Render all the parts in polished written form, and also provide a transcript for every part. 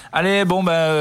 Allez, bon,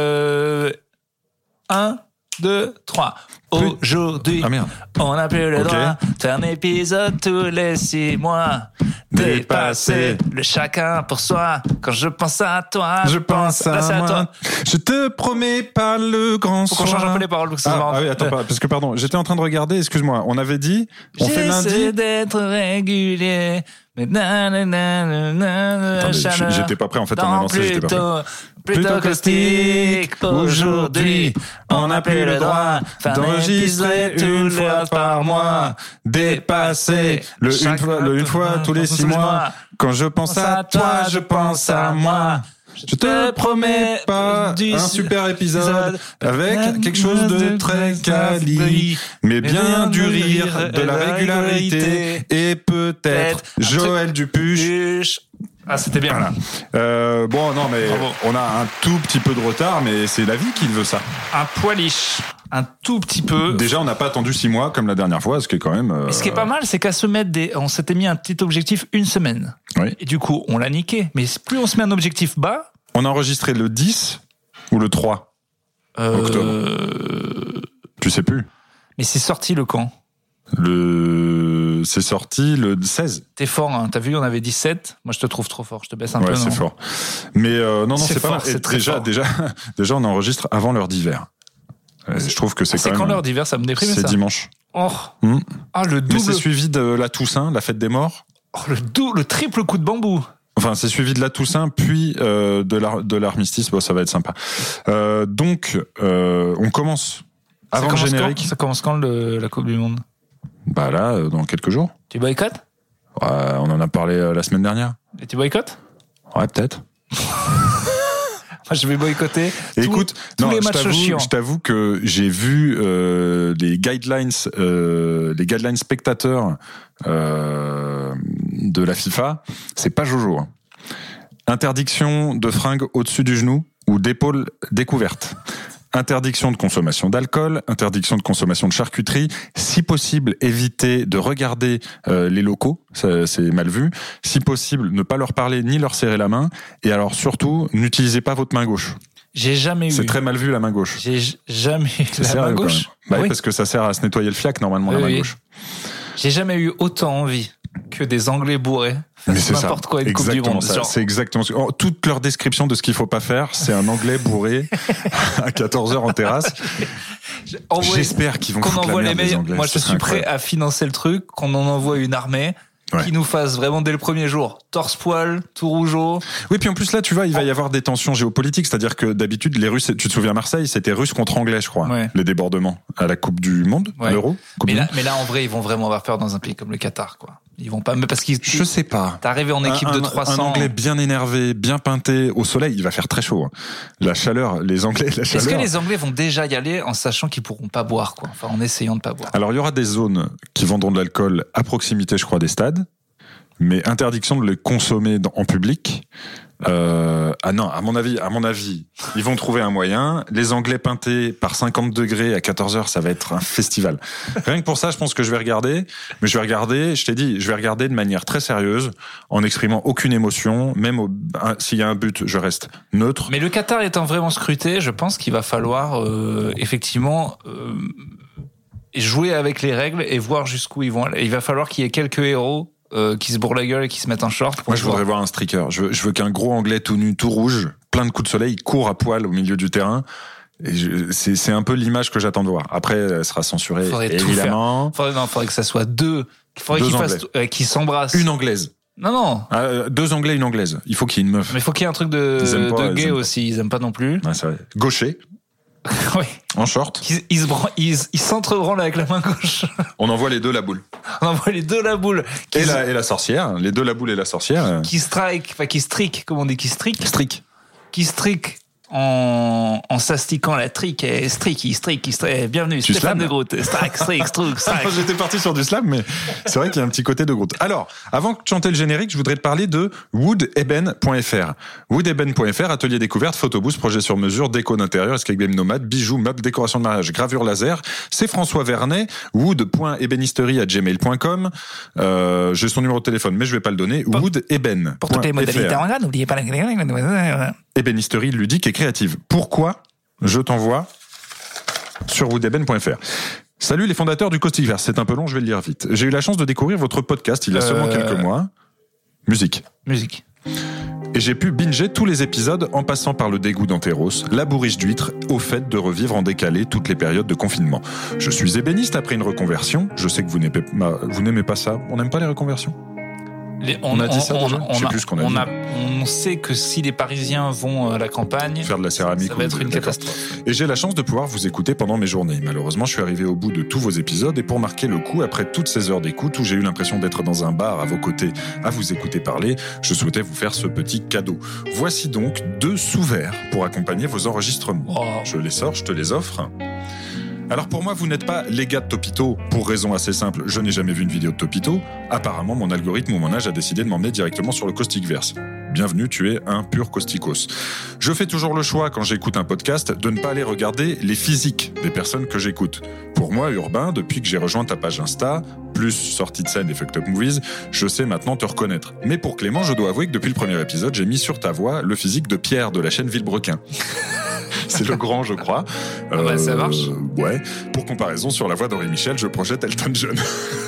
1, 2, 3. Aujourd'hui, on n'a plus le droit de faire un épisode tous les 6 mois. Dépasser le chacun pour soi. Quand je pense à toi, je pense à moi. Toi. Je te promets pas le grand soir. Faut qu'on change un peu les paroles. Oui, attends, parce que pardon, j'étais en train de regarder, excuse-moi, on avait dit, on fait lundi. J'essaie d'être régulier. Mais attendez, j'étais pas prêt en fait en annonçant, j'étais pas prêt. Plutôt caustique. Aujourd'hui, on n'a plus le droit d'enregistrer une fois par mois. Dépasser une fois tous les 6 mois. Quand je pense à toi, je pense à moi. Je te promets pas un super épisode avec quelque chose de très quali, mais bien du rire, de la régularité et peut-être Joël Dupuche. Ah, c'était bien. Voilà. Bon, non, mais on a un tout petit peu de retard, mais c'est la vie qui veut ça. Un poilish. Un tout petit peu. Déjà, on n'a pas attendu 6 mois comme la dernière fois, ce qui est quand même... Mais ce qui est pas mal, c'est qu'à se mettre on s'était mis un petit objectif 1 semaine. Oui. Et du coup, on l'a niqué. Mais plus on se met un objectif bas... On a enregistré le 10 ou le 3 octobre. Tu sais plus. Mais c'est sorti le quand ? C'est sorti le 16. T'es fort, hein. T'as vu, on avait 17. Moi, je te trouve trop fort. Je te baisse un peu. Ouais, c'est fort. Mais non, c'est pas fort, mal. c'est très fort. Déjà, on enregistre avant l'heure d'hiver. Je trouve que c'est quand même... C'est quand l'heure d'hiver, ça me déprime, ça. C'est dimanche. Oh. Ah, le double. Mais c'est suivi de la Toussaint, la fête des morts. Oh, le triple coup de bambou. Enfin, c'est suivi de la Toussaint, puis de l'armistice. Bon, ça va être sympa. Donc, on commence avant le générique. Ça commence quand la Coupe du Monde ? Bah là, dans quelques jours. Tu boycottes ? On en a parlé la semaine dernière. Et tu boycottes ? Ouais, peut-être. Moi, je vais boycotter. Écoute, tous les matchs chiants. Je t'avoue que j'ai vu les guidelines spectateurs de la FIFA. C'est pas Jojo. Hein. Interdiction de fringues au-dessus du genou ou d'épaules découvertes. Interdiction de consommation d'alcool, interdiction de consommation de charcuterie. Si possible, éviter de regarder les locaux, ça, c'est mal vu. Si possible, ne pas leur parler ni leur serrer la main. Et alors surtout, n'utilisez pas votre main gauche. J'ai jamais eu. C'est très mal vu la main gauche. J'ai jamais eu la main gauche. Bah oui, parce que ça sert à se nettoyer le fiac normalement la main gauche. J'ai jamais eu autant envie que des Anglais bourrés fassent n'importe quoi une Coupe du Monde. C'est exactement ça. Toute leur description de ce qu'il faut pas faire, c'est un Anglais bourré à 14h en terrasse. J'espère qu'ils vont foutre la merde les Anglais. Moi, je suis prêt à financer le truc, qu'on en envoie une armée. Qui nous fasse vraiment dès le premier jour torse-poil, tout rougeau. Oui, puis en plus là, tu vois, il va y avoir des tensions géopolitiques, c'est-à-dire que d'habitude, les Russes, tu te souviens Marseille, c'était Russes contre Anglais, je crois, les débordements à la Coupe du Monde, l'Euro. Mais là, en vrai, ils vont vraiment avoir peur dans un pays comme le Qatar, quoi. Ils vont pas, mais parce qu'ils. Je sais pas. T'es arrivé en équipe de 300. Un Anglais bien énervé, bien peinté, au soleil, il va faire très chaud. La chaleur, les Anglais, la chaleur. Est-ce que les Anglais vont déjà y aller en sachant qu'ils pourront pas boire, quoi? Enfin, en essayant de pas boire. Alors, il y aura des zones qui vendront de l'alcool à proximité, je crois, des stades. Mais interdiction de le consommer en public. Non, à mon avis, ils vont trouver un moyen. Les Anglais peintés par 50 degrés à 14h, ça va être un festival. Rien que pour ça, je pense que je vais regarder. Mais je vais regarder de manière très sérieuse, en exprimant aucune émotion. Même s'il y a un but, je reste neutre. Mais le Qatar étant vraiment scruté, je pense qu'il va falloir effectivement jouer avec les règles et voir jusqu'où ils vont aller. Il va falloir qu'il y ait quelques héros qui se bourrent la gueule et qui se mettent en short. Moi, je voudrais voir un streaker. Je veux qu'un gros Anglais tout nu, tout rouge, plein de coups de soleil, il court à poil au milieu du terrain. C'est un peu l'image que j'attends de voir. Après, elle sera censurée, évidemment. Faudrait que ça soit deux. Faudrait qu'ils s'embrassent. Une Anglaise. Non. 2 Anglais, une Anglaise. Il faut qu'il y ait une meuf. Mais il faut qu'il y ait un truc de gay aussi. Ils aiment pas non plus. Ouais, c'est vrai. Gaucher. Oui. En short. Ils s'entre-branlent avec la main gauche. On envoie les deux la boule. On envoie les deux la boule. Et la sorcière. Les deux la boule et la sorcière. Qui strique, comment on dit, qui strique? Qui strique en s'astiquant la trique et strique. Bienvenue, tu Stéphane slam de Groot. Strique. J'étais parti sur du slam, mais c'est vrai qu'il y a un petit côté de Groot. Alors, avant de chanter le générique, je voudrais te parler de woodeben.fr. Woodeben.fr, atelier découverte, photobooth, projet sur mesure, déco d'intérieur, escape game nomade, bijoux, meubles, décoration de mariage, gravure laser. C'est François Vernet, wood.ebenisterie@gmail.com. J'ai son numéro de téléphone, mais je vais pas le donner. Woodeben. Pour toutes les modalités en gras, n'oubliez pas la Ébénisterie ludique et créative. créative. Pourquoi je t'envoie sur woodeben.fr. Salut les fondateurs du Causticverse. C'est un peu long, je vais le lire vite. J'ai eu la chance de découvrir votre podcast il y a seulement quelques mois. Musique. Et j'ai pu binger tous les épisodes en passant par le dégoût d'Anteros, la bourriche d'huîtres, au fait de revivre en décalé toutes les périodes de confinement. Je suis ébéniste après une reconversion. Je sais que vous n'aimez pas ça. On n'aime pas les reconversions ? On a dit ça déjà ? Je sais plus ce qu'on a dit. On sait que si les Parisiens vont à la campagne, faire de la céramique, ça va être une catastrophe. Et j'ai la chance de pouvoir vous écouter pendant mes journées. Malheureusement, je suis arrivé au bout de tous vos épisodes et pour marquer le coup, après toutes ces heures d'écoute où j'ai eu l'impression d'être dans un bar à vos côtés, à vous écouter parler, je souhaitais vous faire ce petit cadeau. Voici donc 2 sous-verts pour accompagner vos enregistrements. Oh. Je les sors, je te les offre. Alors pour moi, vous n'êtes pas les gars de Topito, pour raison assez simple, je n'ai jamais vu une vidéo de Topito. Apparemment, mon algorithme ou mon âge a décidé de m'emmener directement sur le Causticverse. Bienvenue, tu es un pur causticos. Je fais toujours le choix, quand j'écoute un podcast, de ne pas aller regarder les physiques des personnes que j'écoute. Pour moi, Urbain, depuis que j'ai rejoint ta page Insta, plus sortie de scène et Fucked Up Movies, je sais maintenant te reconnaître. Mais pour Clément, je dois avouer que depuis le premier épisode, j'ai mis sur ta voix le physique de Pierre de la chaîne Villebrequin. C'est le grand, je crois. Ça marche. Ouais. Pour comparaison, sur la voix d'Henri Michel, je projette Elton John.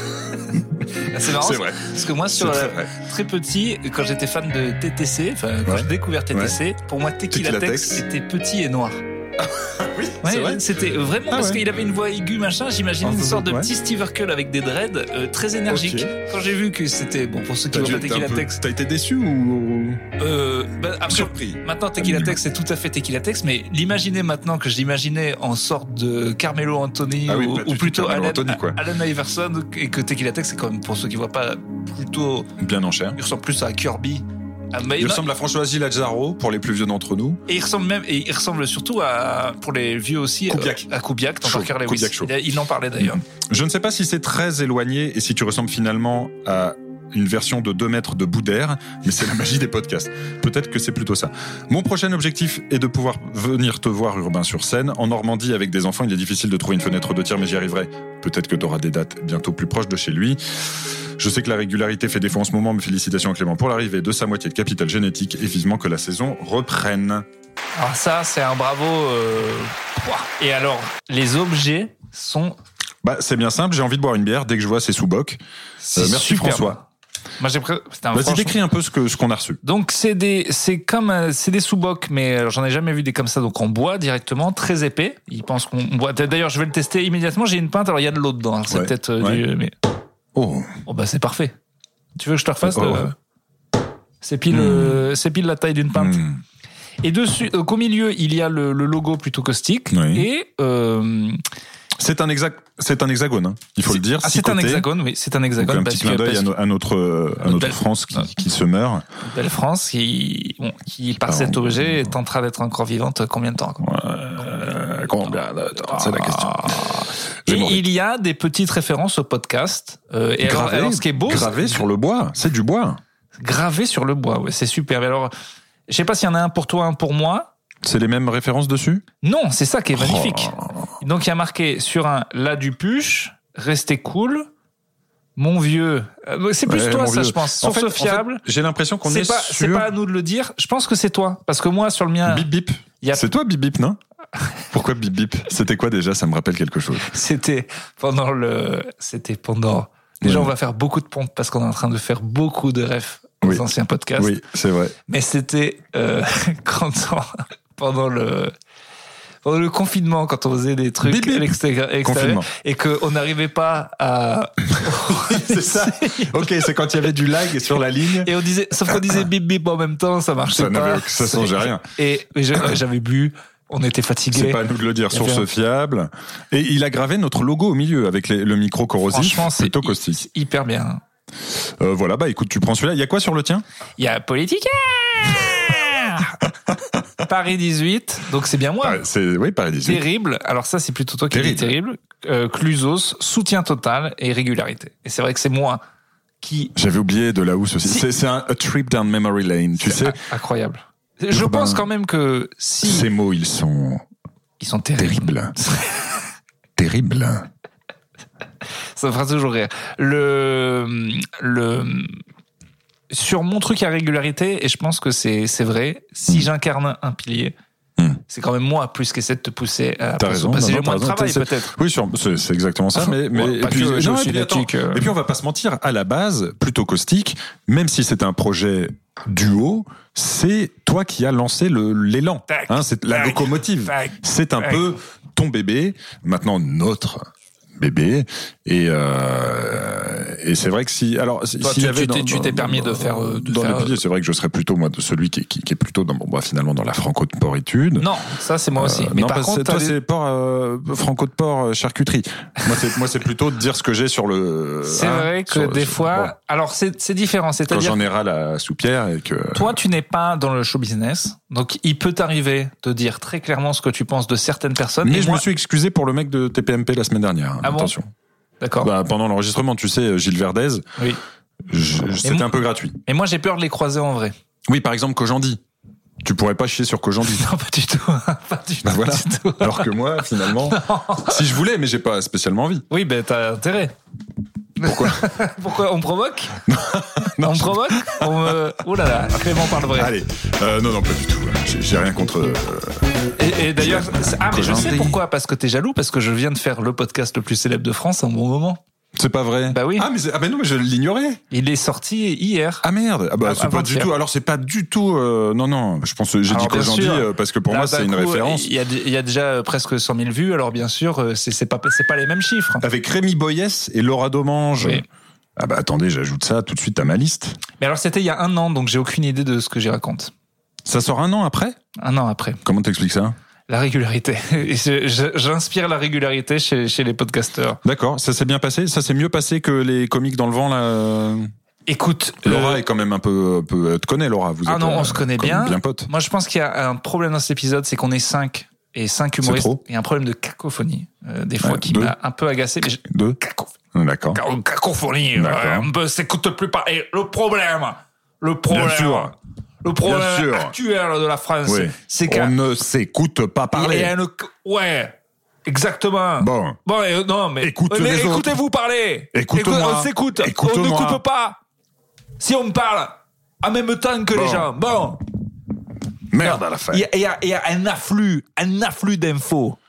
C'est marrant. C'est vrai. Parce que moi, très petit, quand j'étais fan de TTC, quand j'ai découvert TTC, pour moi, Tequila Tex était petit et noir. Oui, ouais, c'est vrai. C'était vraiment parce qu'il avait une voix aiguë, machin. J'imagine une sorte de petit Steve Urkel avec des dreads, très énergique. Okay. Quand j'ai vu que c'était bon pour ceux qui voient pas Tequila Tex. T'as été déçu ou surpris. Maintenant, Tequila Tex, c'est tout à fait Tequila Tex, mais l'imaginer maintenant que je l'imaginais en sorte de Carmelo Anthony ou plutôt Allen Iverson, et que Tequila Tex, c'est quand même, pour ceux qui voient pas, plutôt bien en chair. Il ressemble plus à Kirby. Il ressemble à Françoisie Lazzaro pour les plus vieux d'entre nous. Et il ressemble surtout à, pour les vieux aussi, à Kubiak, dans Parker Lewis. Il en parlait d'ailleurs. Je ne sais pas si c'est très éloigné et si tu ressembles finalement à une version de 2 mètres de Boudère, mais c'est la magie des podcasts. Peut-être que c'est plutôt ça. Mon prochain objectif est de pouvoir venir te voir, Urbain, sur scène. En Normandie, avec des enfants, il est difficile de trouver une fenêtre de tir, mais j'y arriverai. Peut-être que tu auras des dates bientôt plus proches de chez lui. Je sais que la régularité fait défaut en ce moment, mais félicitations à Clément pour l'arrivée de sa moitié de Capital Génétique et vivement que la saison reprenne. Alors ça, c'est un bravo. Et alors, les objets sont... c'est bien simple, j'ai envie de boire une bière dès que je vois ces sous-bocs. Merci François. Bon. Moi, Vas-y, décris un peu ce qu'on a reçu. Donc, c'est des sous-bocs, mais j'en ai jamais vu des comme ça. Donc, on boit directement, très épais. Ils pensent qu'on boit. D'ailleurs, je vais le tester immédiatement. J'ai une pinte, alors il y a de l'eau dedans. C'est peut-être mais... Oh, c'est parfait. Tu veux que je te refasse C'est pile la taille d'une pinte. Et dessus, au milieu, il y a le logo plutôt caustique. Oui. Et c'est un hexagone, hein. Il faut le dire. C'est un hexagone, oui, c'est un hexagone. Donc un petit clin d'œil à notre France qui se meurt. Belle France qui par cet objet tentera d'être encore vivante combien de temps combien de temps c'est la question. Et il y a des petites références au podcast. Et alors, ce qui est beau, gravé sur le bois, c'est du bois. Gravé sur le bois, ouais, c'est super. Mais alors, je sais pas s'il y en a un pour toi, un pour moi. C'est les mêmes références dessus ? Non, c'est ça qui est magnifique. Donc il y a marqué sur un là du puce, restez cool. Mon vieux, c'est plus toi ça, je pense. Source fiable. En fait, j'ai l'impression qu'on c'est pas à nous de le dire. Je pense que c'est toi, parce que moi sur le mien. Bip bip. C'est toi bip bip, non ? Pourquoi bip bip ? C'était quoi déjà ? Ça me rappelle quelque chose. C'était pendant. Déjà, on va faire beaucoup de pompes parce qu'on est en train de faire beaucoup de refs aux anciens podcasts. Oui, c'est vrai. Mais c'était pendant le confinement, quand on faisait des trucs à l'extérieur et qu'on n'arrivait pas à... c'est ça. Ok, c'est quand il y avait du lag sur la ligne. Et sauf qu'on disait bip bip en même temps, ça marchait pas. Ça changeait rien. Et j'avais bu, on était fatigués. C'est pas à nous de le dire, source fiable. Et il a gravé notre logo au milieu avec le micro corrosif. Franchement, c'est plutôt caustique. Hyper bien. Voilà, écoute, tu prends celui-là. Il y a quoi sur le tien ? Il y a Politica. Paris 18, donc c'est bien moi. Paris 18. Terrible. Alors ça, c'est plutôt toi qui dis terrible. Clusos, soutien total et régularité. Et c'est vrai que c'est moi qui... J'avais oublié de la housse aussi. C'est un trip down memory lane, tu sais. Incroyable. Je pense quand même que si... Ces mots, ils sont terribles. Terribles. Ça me fera toujours rire. Sur mon truc à régularité, et je pense que c'est vrai, si j'incarne un pilier, c'est quand même moi plus qui essaie de te pousser à T'as raison, parce que j'ai t'as moins de raison, travail peut-être. Oui, c'est exactement ça. Mais Ouais, et pas puis, que non, génétique, et puis on va pas se mentir, à la base, plutôt caustique, même si c'est un projet duo, c'est toi qui as lancé l'élan. Hein, c'est la locomotive. C'est un peu ton bébé, maintenant notre bébé, et c'est vrai que toi, tu t'es permis de faire dans les piliers, c'est vrai que je serais plutôt moi de celui qui est plutôt finalement dans la franco-de-poritude. Non, ça c'est moi aussi. Mais non, par contre, toi c'est franco de porc charcuterie. moi c'est plutôt de dire ce que j'ai sur le. C'est vrai que des fois, bon. Alors c'est différent, c'est-à-dire quand j'en ai ras la soupière et que. Toi, tu n'es pas dans le show business, donc il peut t'arriver de dire très clairement ce que tu penses de certaines personnes. Mais je me suis excusé pour le mec de TPMP la semaine dernière. Ah attention. Bon d'accord. Pendant l'enregistrement, tu sais, Gilles Verdez. Oui. C'était un peu gratuit. Et moi, j'ai peur de les croiser en vrai. Oui, par exemple, Kojandi. Tu pourrais pas chier sur Kojandi. Non, pas du tout. Pas du tout. Voilà. Du tout. Alors que moi, finalement, si je voulais, mais j'ai pas spécialement envie. Oui, ben t'as intérêt. Pourquoi Pourquoi on provoque? Non, on provoque? Oh là là, Clément parle vrai. Allez, non, pas du tout. J'ai rien contre. Et d'ailleurs, mais je sais pourquoi. Parce que t'es jaloux, parce que je viens de faire le podcast le plus célèbre de France à un bon moment. C'est pas vrai. Bah oui. Ah mais non, mais je l'ignorais. Il est sorti hier. Ah merde. C'est pas du tout. Alors c'est pas du tout. Non. Je pense que j'ai dit Kojandi parce que pour moi c'est une référence. Il y a déjà presque 100 000 vues. Alors bien sûr, c'est pas les mêmes chiffres. Avec Rémi Boyès et Laura Domange. Oui. Ah attendez, j'ajoute ça tout de suite à ma liste. Mais alors c'était il y a 1 an, donc j'ai aucune idée de ce que j'y raconte. Ça sort 1 an après? 1 an après. Comment t'expliques ça? La régularité. Et j'inspire la régularité chez les podcasteurs. D'accord, ça s'est bien passé? Ça s'est mieux passé que les comiques dans le vent, là? Écoute, Laura est quand même un peu, te connais, Laura, vous êtes. Ah non, on se connaît bien. Bien potes. Moi, je pense qu'il y a un problème dans cet épisode, c'est qu'on est 5 et 5 humoristes. Il y a un problème de cacophonie, des fois, qui m'a un peu agacé. Mais Deux. D'accord. Cacophonie, on ne s'écoute plus pas. Et le problème. Bien sûr. Le problème actuel de la France, c'est qu'on ne s'écoute pas parler. Ouais, exactement. Bon, non, mais écoutez-vous parler. On s'écoute. On ne coupe pas. Si on parle en même temps que les gens. Bon. Merde à la fin. Il y a un afflux d'infos.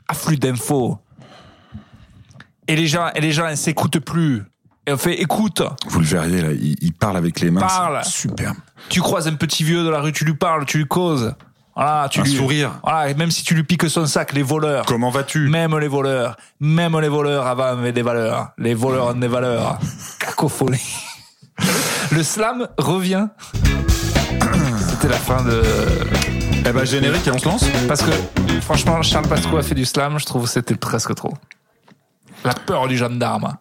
Et les gens, ils s'écoutent plus. Et on fait, écoute. Vous le verriez, là, il parle avec les mains. C'est superbe. Tu croises un petit vieux dans la rue, tu lui parles, tu lui causes. Voilà, sourire. Voilà, et même si tu lui piques son sac, les voleurs. Comment vas-tu? Même les voleurs avant avaient des valeurs. Les voleurs ont des valeurs. Cacophonie. Le slam revient. C'était la fin de. Eh ben, générique et on se lance? Parce que, franchement, Charles Pasqua a fait du slam, je trouve que c'était presque trop. La peur du gendarme.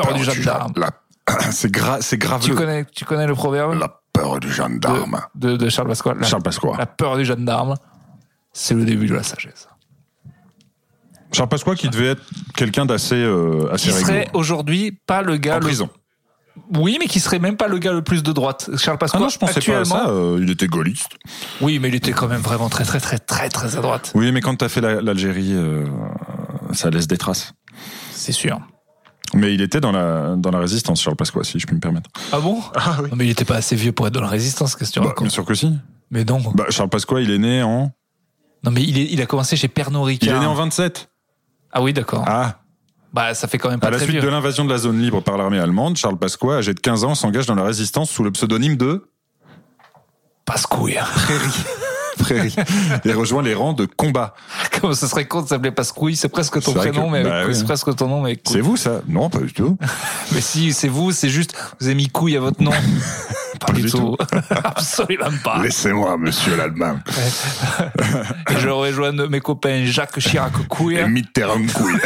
C'est grave. Tu connais le proverbe? La peur du gendarme. De Charles Pasqua. Charles Pasqua. La peur du gendarme, c'est le début de la sagesse. Charles Pasqua qui devait être quelqu'un d'assez qui rigolo. serait aujourd'hui pas le gars. En prison. Oui, mais qui serait même pas le gars le plus de droite. Charles Pasqua. Ah non, je pensais pas à ça. Il était gaulliste. Oui, mais il était quand même vraiment très à droite. Oui, mais quand t'as fait l'Algérie, ça laisse des traces. C'est sûr. Mais il était dans la résistance, Charles Pasqua, si je puis me permettre. Ah bon? Ah oui. Non, mais il était pas assez vieux pour être dans la résistance, qu'est-ce que tu racontes? Bien sûr que si. Mais non. Charles Pasqua, il est né en... Non, mais il a commencé chez Pernod Ricard. Il est né en 27. Ah oui, d'accord. Ah. Ça fait quand même pas très vieux. À la suite de l'invasion de la zone libre par l'armée allemande, Charles Pasqua, âgé de 15 ans, s'engage dans la résistance sous le pseudonyme de... Pascouille. Prairie. Et rejoint les rangs de combat. Comme ce serait con de s'appeler Pascouille, c'est presque ton prénom, mais c'est presque ton nom, mais c'est vous, ça? Non, pas du tout. Mais si, c'est vous, c'est juste, vous avez mis couille à votre nom. Pas du tout. Absolument pas. Laissez-moi, monsieur l'Allemand. Et je rejoins mes copains Jacques Chirac couille. Et Mitterrand couille.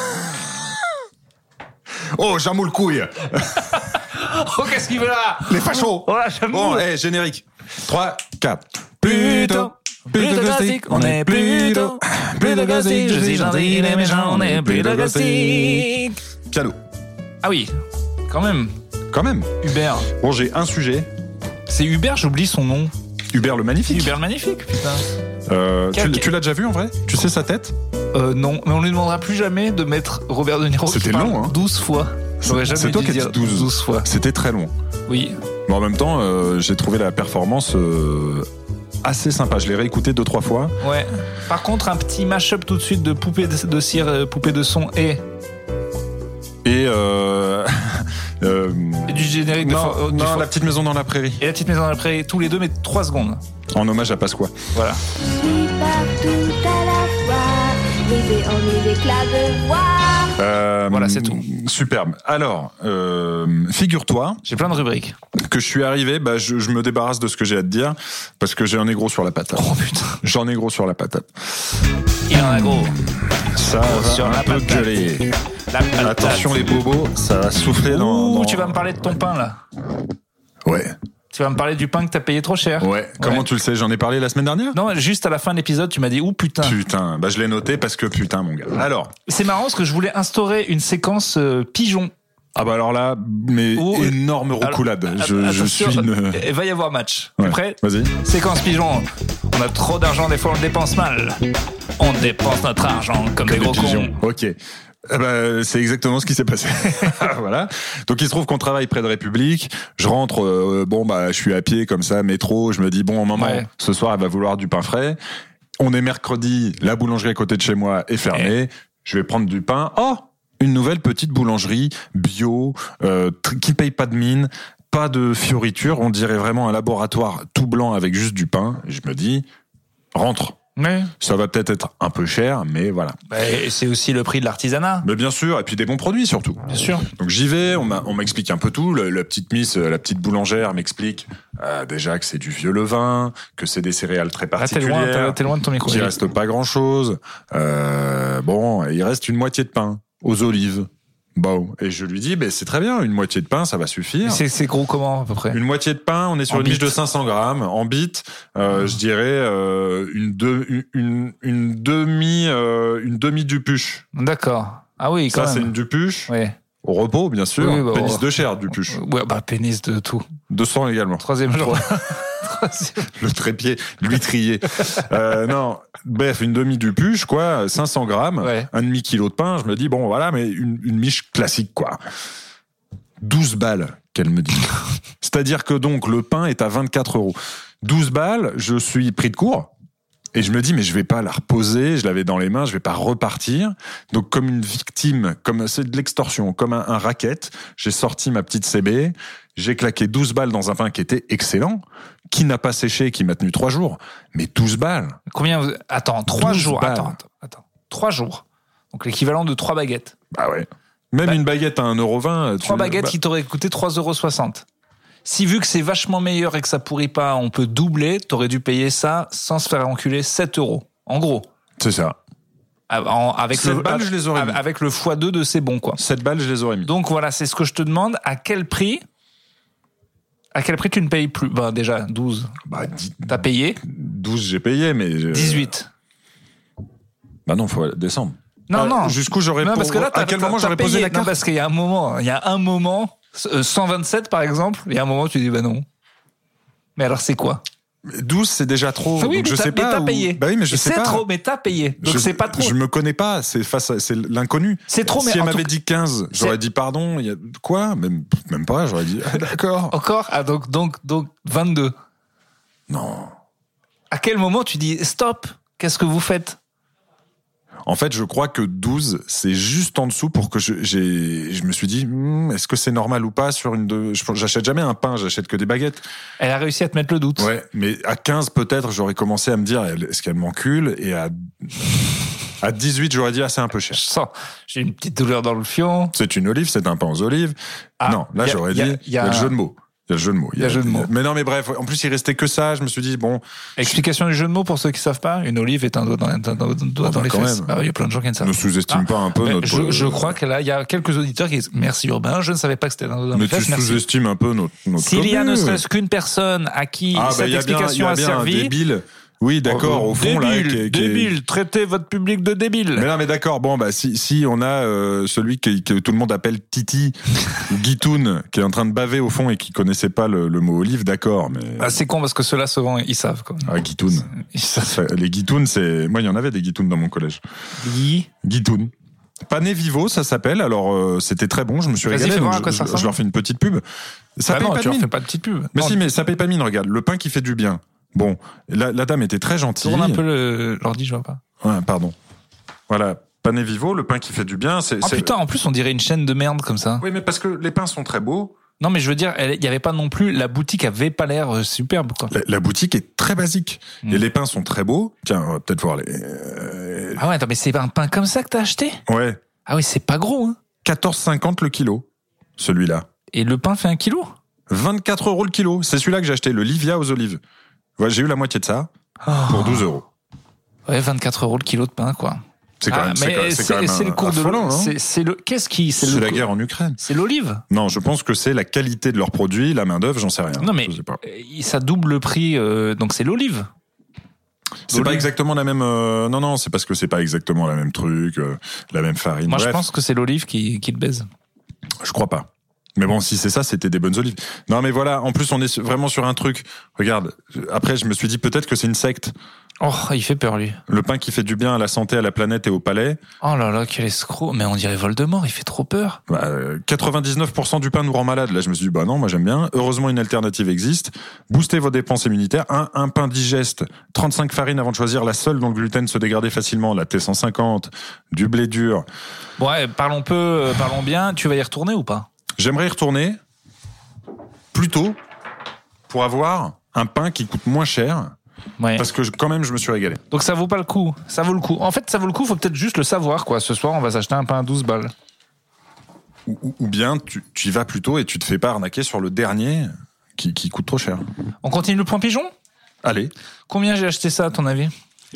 Oh, Jamoul couille. Oh, qu'est-ce qu'il veut là? Les fachos. Oh là, Jamoul. Bon, générique. 3, 4. Plutôt caustique, on est plutôt caustique. Je suis gentil, les méchants, on est plutôt caustique. Piano. Ah oui, quand même. Hubert. Bon, j'ai un sujet. C'est Hubert, j'oublie son nom. Hubert le Magnifique. Hubert le Magnifique, putain. Tu l'as déjà vu en vrai? Tu sais sa tête? Non, mais on lui demandera plus jamais de mettre Robert De Niro. C'était long, hein. 12 fois. C'est toi qui as dit 12 fois. C'était très long. Oui. Mais en même temps, j'ai trouvé la performance assez sympa. Je l'ai réécouté 2-3 fois. Ouais. Par contre, un petit mash-up tout de suite de poupée de cire, poupée de son et du générique non, La petite maison dans la prairie. Et la petite maison dans la prairie, tous les deux, mais 3 secondes. En hommage à Pasqua. Voilà. Je suis partout à la fois, rêver en mille éclats de voir. Voilà, c'est tout. Superbe. Alors, figure-toi. J'ai plein de rubriques. Que je suis arrivé, je me débarrasse de ce que j'ai à te dire, parce que j'en ai gros sur la patate. Oh putain. J'en ai gros sur la patate. Il en a gros. Ça va sur un la peu patate. gueuler. La patate. Attention les bobos, ça va souffler dans... Tu vas me parler de ton pain, là. Ouais. Tu vas me parler du pain que t'as payé trop cher. Ouais. Comment tu le sais? J'en ai parlé la semaine dernière? Non, juste à la fin de l'épisode, tu m'as dit, putain. Putain, je l'ai noté parce que putain, mon gars. Alors. C'est marrant parce que je voulais instaurer une séquence pigeon. Ah alors là, mais énorme roucoulade. Je suis une... Il va y avoir match. Ouais. T'es prêt? Vas-y. Séquence pigeon. On a trop d'argent, des fois on le dépense mal. On dépense notre argent comme des gros pigeons. cons. Ok. C'est exactement ce qui s'est passé. Voilà. Donc il se trouve qu'on travaille près de République. Je rentre, je suis à pied comme ça, métro. Je me dis maman, ce soir elle va vouloir du pain frais. On est mercredi, la boulangerie à côté de chez moi est fermée. Je vais prendre du pain. Oh, une nouvelle petite boulangerie bio qui paye pas de mine, pas de fioritures. On dirait vraiment un laboratoire tout blanc avec juste du pain. Et je me dis rentre. Ouais. Ça va peut-être être un peu cher, mais voilà. Et c'est aussi le prix de l'artisanat. Mais bien sûr, et puis des bons produits surtout. Bien sûr. Donc j'y vais, on m'explique un peu tout. La petite boulangère m'explique déjà que c'est du vieux levain, que c'est des céréales très particulières. T'es loin de ton micro. Qu'il reste pas grand-chose. Il reste une moitié de pain aux olives. Bon, et je lui dis, c'est très bien, une moitié de pain, ça va suffire. C'est gros comment, à peu près? Une moitié de pain, on est sur une miche de 500 grammes. En bit, je dirais, une demi dupuche. D'accord. Ah oui, quand même. Ça, c'est une dupuche. Oui. Au repos, bien sûr. Oui, pénis de chair, dupuche. Ouais, pénis de tout. 200 également. Troisième jour. Le trépied, l'huîtrier. Non, bref, une demi-dupuche, 500 grammes, un demi-kilo de pain. Je me dis, mais une miche classique, 12 balles, qu'elle me dit. C'est-à-dire que donc, le pain est à 24 €. 12 balles, je suis pris de court. Et je me dis, mais je vais pas la reposer, je l'avais dans les mains, je vais pas repartir. Donc, comme une victime, comme c'est de l'extorsion, comme un racket, j'ai sorti ma petite CB, j'ai claqué 12 balles dans un pain qui était excellent, qui n'a pas séché, qui m'a tenu 3 jours. Mais 12 balles. Combien Attends, 3 jours. Balles. Attends. 3 jours. Donc, l'équivalent de 3 baguettes. Bah ouais. Même une baguette à 1,20 €. 3 baguettes qui t'auraient coûté 3,60 €. Si vu que c'est vachement meilleur et que ça pourrit pas, on peut doubler, t'aurais dû payer ça sans se faire enculer 7 €. En gros. C'est ça. Avec 7 balles, je les aurais mis. Avec le x2 de c'est bon, 7 balles, je les aurais mis. Donc voilà, c'est ce que je te demande. À quel prix tu ne payes plus? Déjà, 12. T'as payé? 12, j'ai payé, mais... 18. Non, faut descendre. Non. Jusqu'où j'aurais... Non, parce que là, à quel moment j'aurais posé la carte? Non, parce qu'il y a un moment, 127 par exemple, il y a un moment tu dis non. Mais alors c'est quoi? 12 c'est déjà trop. Oui, donc je sais pas. T'as payé. Bah oui, mais je sais pas. C'est trop, mais t'as payé. Donc c'est pas trop. Je me connais pas. C'est l'inconnu. C'est trop. Si elle m'avait dit 15, j'aurais dit pardon. Quoi? Même pas. J'aurais dit d'accord. Encore. Donc 22. Non. À quel moment tu dis stop? Qu'est-ce que vous faites? En fait, je crois que 12, c'est juste en dessous pour que je me suis dit, est-ce que c'est normal ou pas sur j'achète jamais un pain, j'achète que des baguettes. Elle a réussi à te mettre le doute. Ouais, mais à 15 peut-être, j'aurais commencé à me dire, est-ce qu'elle m'encule? Et à 18, j'aurais dit, c'est un peu cher. J'ai une petite douleur dans le fion. C'est une olive, c'est un pain aux olives. Non, là, j'aurais dit, il y a le jeu de mots. Il y a le jeu de mots. Il y a le jeu de mots. Mais non, mais bref, en plus, il restait que ça. Je me suis dit, bon. Explication du jeu de mots pour ceux qui savent pas. Une olive est un doigt dans les fesses. Il y a plein de gens qui ne savent pas. Ne sous-estime pas un peu notre... Je crois qu'il y a quelques auditeurs qui disent, merci Urbain, je ne savais pas que c'était un doigt dans les fesses. Mais tu sous-estimes un peu notre S'il y a ne serait-ce qu'une personne à qui cette explication a servi. Il y a bien un débile. Oui, d'accord, au fond, débile, traitez votre public de débile. Mais non, mais d'accord, si on a celui que tout le monde appelle Titi, Guitoun, qui est en train de baver au fond et qui connaissait pas le mot olive, d'accord, mais... c'est con, parce que ceux-là, souvent, ils savent, quoi. Guitoun. Les Guitouns, moi, il y en avait des Guitouns dans mon collège. Guitoun. Pané Vivo, ça s'appelle. Alors, c'était très bon. Je me suis régalé. Je leur fais une petite pub. Ça paye pas de mine. Tu leur fais pas de petite pub. Mais si, mais ça paye pas de mine. Regarde, le pain qui fait du bien. Bon, la dame était très gentille. Tourne un peu l'ordi, je vois pas. Ouais, pardon. Voilà, Pain Vivo, le pain qui fait du bien. Putain, en plus on dirait une chaîne de merde comme ça. Oui, mais parce que les pains sont très beaux. Non, mais je veux dire, il y avait pas non plus, la boutique avait pas l'air superbe, quoi. La boutique est très basique. Et les pains sont très beaux. Tiens, on va peut-être voir les... Ah ouais, attends, mais c'est un pain comme ça que t'as acheté? Ouais. Ah oui, c'est pas gros, hein. 14,50 le kilo, celui-là. Et le pain fait 1 kilo? 24 € le kilo. C'est celui-là que j'ai acheté, le Livia aux olives. Ouais, j'ai eu la moitié de ça pour 12 €. Ouais, 24 € le kilo de pain, quoi. C'est quand même, c'est le cours de l'eau. C'est la guerre en Ukraine. C'est l'olive. Non, je pense que c'est la qualité de leurs produits, la main d'œuvre, j'en sais rien. Non, mais ça double le prix, donc c'est l'olive. C'est pas exactement la même. Non, c'est parce que c'est pas exactement la même truc, la même farine. Moi, je pense que c'est l'olive qui le baise. Je crois pas. Mais bon, si c'est ça, c'était des bonnes olives. Non, mais voilà. En plus, on est vraiment sur un truc. Regarde. Après, je me suis dit peut-être que c'est une secte. Oh, il fait peur, lui. Le pain qui fait du bien à la santé, à la planète et au palais. Oh là là, quel escroc. Mais on dirait Voldemort, il fait trop peur. 99% du pain nous rend malade. Là, je me suis dit, non, moi j'aime bien. Heureusement, une alternative existe. Boostez vos dépenses immunitaires. Un pain digeste, 35 farines avant de choisir la seule dont le gluten se dégradait facilement. La T150, du blé dur. Bon, ouais, parlons bien. Tu vas y retourner ou pas? J'aimerais y retourner plus tôt pour avoir un pain qui coûte moins cher. Ouais. Parce que quand même, je me suis régalé. Donc ça vaut pas le coup. Ça vaut le coup. En fait, ça vaut le coup. Faut peut-être juste le savoir, quoi. Ce soir, on va s'acheter un pain à 12 balles. Ou bien tu y vas plus tôt et tu te fais pas arnaquer sur le dernier qui coûte trop cher. On continue le point pigeon ? Allez. Combien j'ai acheté ça, à ton avis ?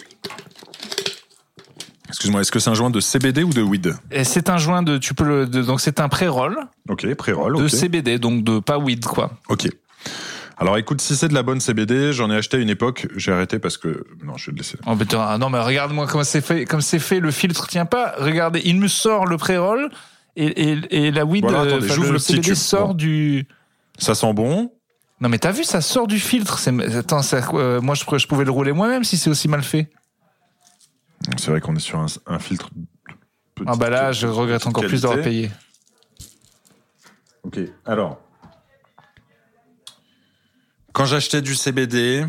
Excuse-moi, est-ce que c'est un joint de CBD ou de weed ? Et c'est un joint donc c'est un pré-roll. Ok, pré-roll. De CBD, donc de pas weed, quoi. Ok. Alors écoute, si c'est de la bonne CBD, j'en ai acheté à une époque, j'ai arrêté parce que... Non, je vais le laisser. Oh, non, mais regarde-moi comment c'est fait. Comme c'est fait, le filtre tient pas. Regardez, il me sort le pré-roll et la weed, voilà, attendez, j'ouvre le petit CBD tube. Sort du... Ça sent bon. Non, mais t'as vu, ça sort du filtre. Attends, moi, je pouvais le rouler moi-même si c'est aussi mal fait. C'est vrai qu'on est sur un filtre... Ah bah là, je regrette encore plus d'avoir payé. Ok, alors... Quand j'achetais du CBD,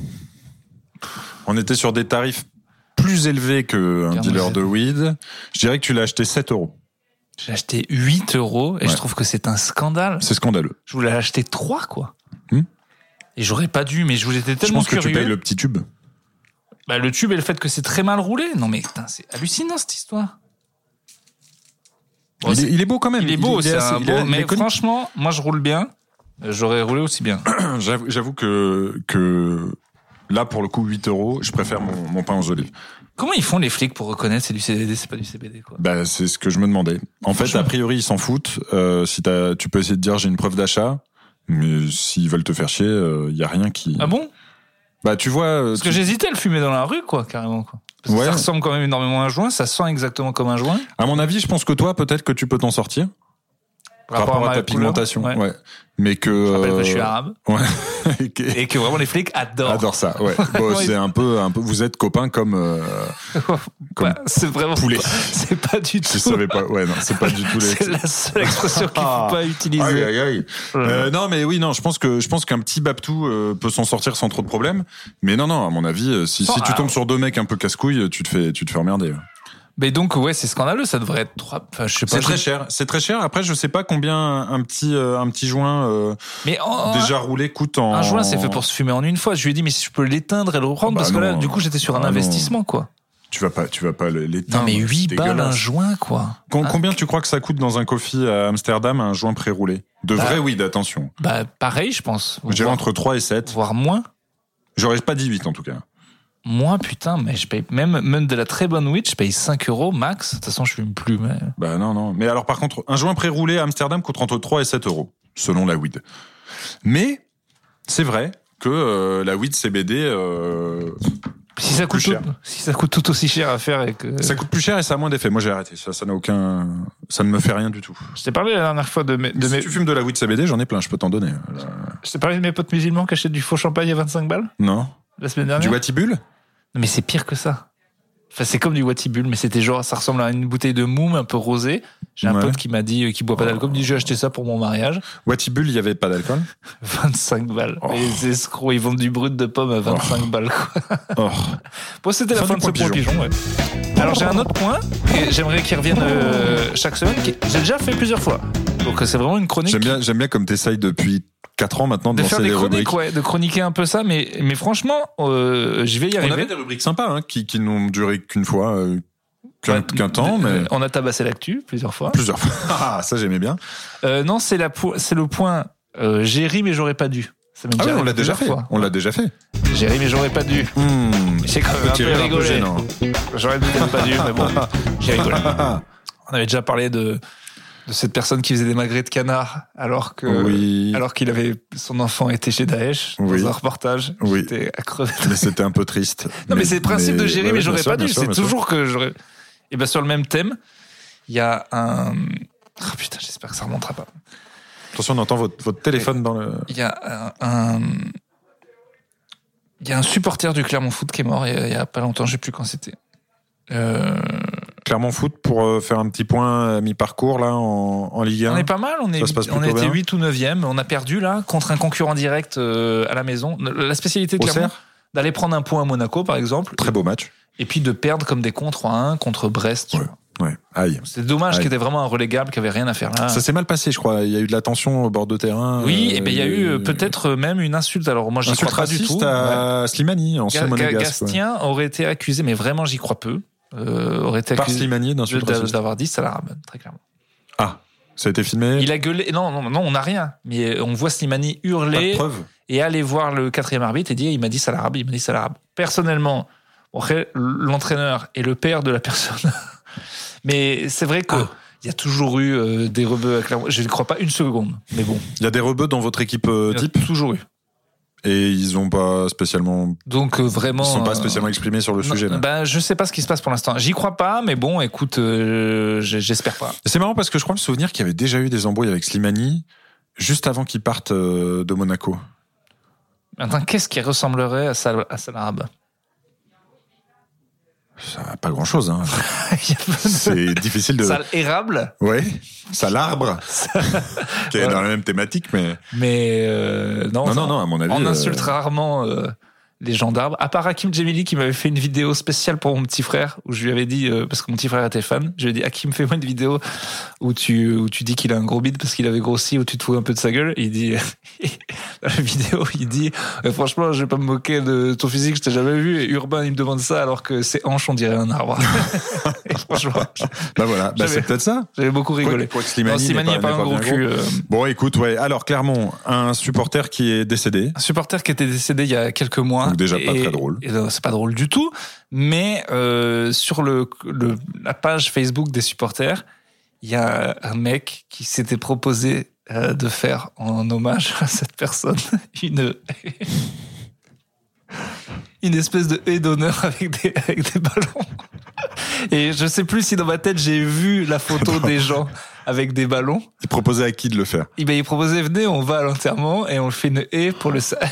on était sur des tarifs plus élevés qu'un dealer de weed. Je dirais que tu l'as acheté 7 €. J'ai acheté 8 € et je trouve que c'est un scandale. C'est scandaleux. Je voulais acheter 3, quoi. Et j'aurais pas dû, mais j'étais tellement curieux. Je pense que tu payes le petit tube. Bah, le tube et le fait que c'est très mal roulé. Non, mais putain, c'est hallucinant, cette histoire. Bon, il est beau quand même. Il est beau, mais franchement, moi, je roule bien. J'aurais roulé aussi bien. J'avoue que là, pour le coup, 8 €, je préfère mon pain aux olives. Comment ils font les flics pour reconnaître c'est du CBD, c'est pas du CBD, quoi? Bah, c'est ce que je me demandais. En fait, a priori, ils s'en foutent. Si tu peux essayer de dire j'ai une preuve d'achat, mais s'ils veulent te faire chier, y a rien qui... Ah bon? Bah, tu vois... Parce que j'hésitais à le fumer dans la rue, quoi, carrément, quoi. Parce que ça ressemble quand même énormément à un joint, ça sent exactement comme un joint. À mon avis, je pense que toi, peut-être que tu peux t'en sortir. Par rapport à ta pigmentation, ouais. Mais que... Je rappelle que je suis arabe. Ouais. Et que vraiment les flics adorent ça, ouais. Bon, c'est un peu, vous êtes copains comme c'est vraiment poulet. C'est pas du tout. Je savais pas, ouais, non, c'est pas du tout c'est la seule expression qu'il faut pas utiliser. Aïe. Non, mais oui, non, je pense qu'un petit Babtou peut s'en sortir sans trop de problèmes. Mais non, à mon avis, si tu tombes sur deux mecs un peu casse-couilles, tu te fais emmerder. Mais donc, ouais, c'est scandaleux, ça devrait être 3, enfin, je sais pas. C'est très cher. Après, je sais pas combien un petit joint, déjà roulé coûte en... Un joint, c'est fait pour se fumer en une fois. Je lui ai dit, mais si je peux l'éteindre et le reprendre, parce que là, du coup, j'étais sur un investissement, quoi. Tu vas pas l'éteindre. Non, mais 8 balles un joint, quoi. Combien tu crois que ça coûte dans un coffee à Amsterdam, un joint pré-roulé? De vrai weed, attention. Bah, pareil, je pense. Je dirais entre 3 et 7. Voire moins. J'aurais pas dit 8, en tout cas. Moi, putain, mais je paye même de la très bonne weed, je paye 5 € max. De toute façon, je fume plus, mais... Bah non. Mais alors, par contre, un joint pré-roulé à Amsterdam coûte entre 3 et 7 €, selon la weed. Mais, c'est vrai que la weed CBD... Si ça coûte tout aussi cher à faire et que... Ça coûte plus cher et ça a moins d'effet. Moi, j'ai arrêté. Ça n'a aucun... Ça ne me fait rien du tout. Je t'ai parlé la dernière fois Si tu fumes de la weed CBD, j'en ai plein, je peux t'en donner. Je t'ai parlé de mes potes musulmans qui achètent du faux champagne à 25 balles? Non. La semaine dernière? Du Watibul? Non, mais c'est pire que ça. Enfin, c'est comme du Wattibul, mais c'était genre, ça ressemble à une bouteille de moum un peu rosée. J'ai un pote qui m'a dit, qui boit pas d'alcool, il me dit, j'ai acheté ça pour mon mariage. Wattibul, il y avait pas d'alcool? 25 balles. Les escrocs, ils vendent du brut de pomme à 25 balles, quoi. Bon, c'était la fin de ce point pigeon, ouais. Alors, j'ai un autre point, et j'aimerais qu'il revienne chaque semaine, j'ai déjà fait plusieurs fois. Donc, c'est vraiment une chronique. J'aime bien comme t'essayes depuis 4 ans maintenant de faire des chroniques, ouais, de chroniquer un peu ça, mais franchement, je vais y arriver. On avait des rubriques sympas, hein, qui n'ont duré qu'une fois, qu'un temps, mais. On a tabassé l'actu plusieurs fois. Ah, ça j'aimais bien. Non, c'est le point, j'ai ri mais j'aurais pas dû. Ça oui, on l'a déjà fait. On l'a déjà fait. J'ai ri mais j'aurais pas dû. J'ai quand même un peu rigolé. J'aurais peut-être pas dû, mais bon, j'ai rigolé. On avait déjà parlé de cette personne qui faisait des magrets de canard alors qu'il avait son enfant était chez Daesh dans un reportage. J'étais à crever. Mais c'était un peu triste. Non mais c'est le principe de gérer mais j'aurais pas dû. C'est toujours que j'aurais. Et ben sur le même thème, il y a un. Oh putain, j'espère que ça remontera pas. Attention, on entend votre téléphone dans le. Il y a un supporter du Clermont Foot qui est mort il y a pas longtemps, je sais plus quand c'était. Clermont Foot, pour faire un petit point mi-parcours là en Ligue 1. On est pas mal, on était 8 ou 9e, on a perdu là contre un concurrent direct à la maison. La spécialité de Clermont, d'aller prendre un point à Monaco par exemple. Très beau match. Et puis de perdre comme des cons 3-1 contre Brest. Ouais. Aïe. C'est dommage qu'il était vraiment un relégable, qui avait rien à faire là. Ça s'est mal passé, je crois. Il y a eu de la tension au bord de terrain. Oui, et ben il y a eu peut-être même une insulte. Alors moi, je crois pas du tout. À Slimani, ancien monégasque. Gastien aurait été accusé, mais vraiment, j'y crois peu. Aurait été accusé par Slimani d'avoir dit Salarabe, très clairement. Ah, ça a été filmé. Il a gueulé. Non, on n'a rien. Mais on voit Slimani hurler. Pas de preuve. Et aller voir le 4e arbitre et dire il m'a dit Salarabe. Personnellement, l'entraîneur est le père de la personne. Mais c'est vrai qu'il y a toujours eu des rebeux à Clermont. Je ne crois pas une seconde, mais bon. Il y a des rebeux dans votre équipe type? Il y a toujours eu. Et ils n'ont pas spécialement. Donc vraiment. Ils ne sont pas spécialement exprimés sur le sujet. Là. Ben je sais pas ce qui se passe pour l'instant. J'y crois pas, mais bon, écoute, j'espère pas. C'est marrant parce que je crois me souvenir qu'il y avait déjà eu des embrouilles avec Slimani juste avant qu'il parte de Monaco. Attends, qu'est-ce qui ressemblerait à Salarabe? Ça n'a pas grand-chose. Hein. C'est difficile de. Sale érable. Ouais. Salarbre. Qui est dans la même thématique, mais. Mais non, à mon avis. On insulte rarement les gendarmes. À part Hakim Djemili qui m'avait fait une vidéo spéciale pour mon petit frère où je lui avais dit parce que mon petit frère était fan, je lui ai dit Hakim, fais-moi une vidéo où tu dis qu'il a un gros bide parce qu'il avait grossi, où tu te fous un peu de sa gueule. Et il dit dans la vidéo, il dit franchement, je vais pas me moquer de ton physique, je t'ai jamais vu. Et Urbain, il me demande ça alors que ses hanches on dirait un arbre. Franchement. Bah voilà, c'est peut-être ça. J'avais beaucoup rigolé. Slimani n'est pas un gros cul. Bon, écoute, ouais. Alors Clermont, un supporter qui est décédé. Un supporter qui était décédé il y a quelques mois. Donc déjà pas très drôle. C'est pas drôle du tout. Mais sur la page Facebook des supporters, il y a un mec qui s'était proposé de faire en hommage à cette personne une espèce de haie d'honneur avec des ballons. Et je sais plus si dans ma tête j'ai vu la photo des gens avec des ballons. Il proposait à qui de le faire? Il proposait, venez, on va à l'enterrement et on fait une haie pour le sac.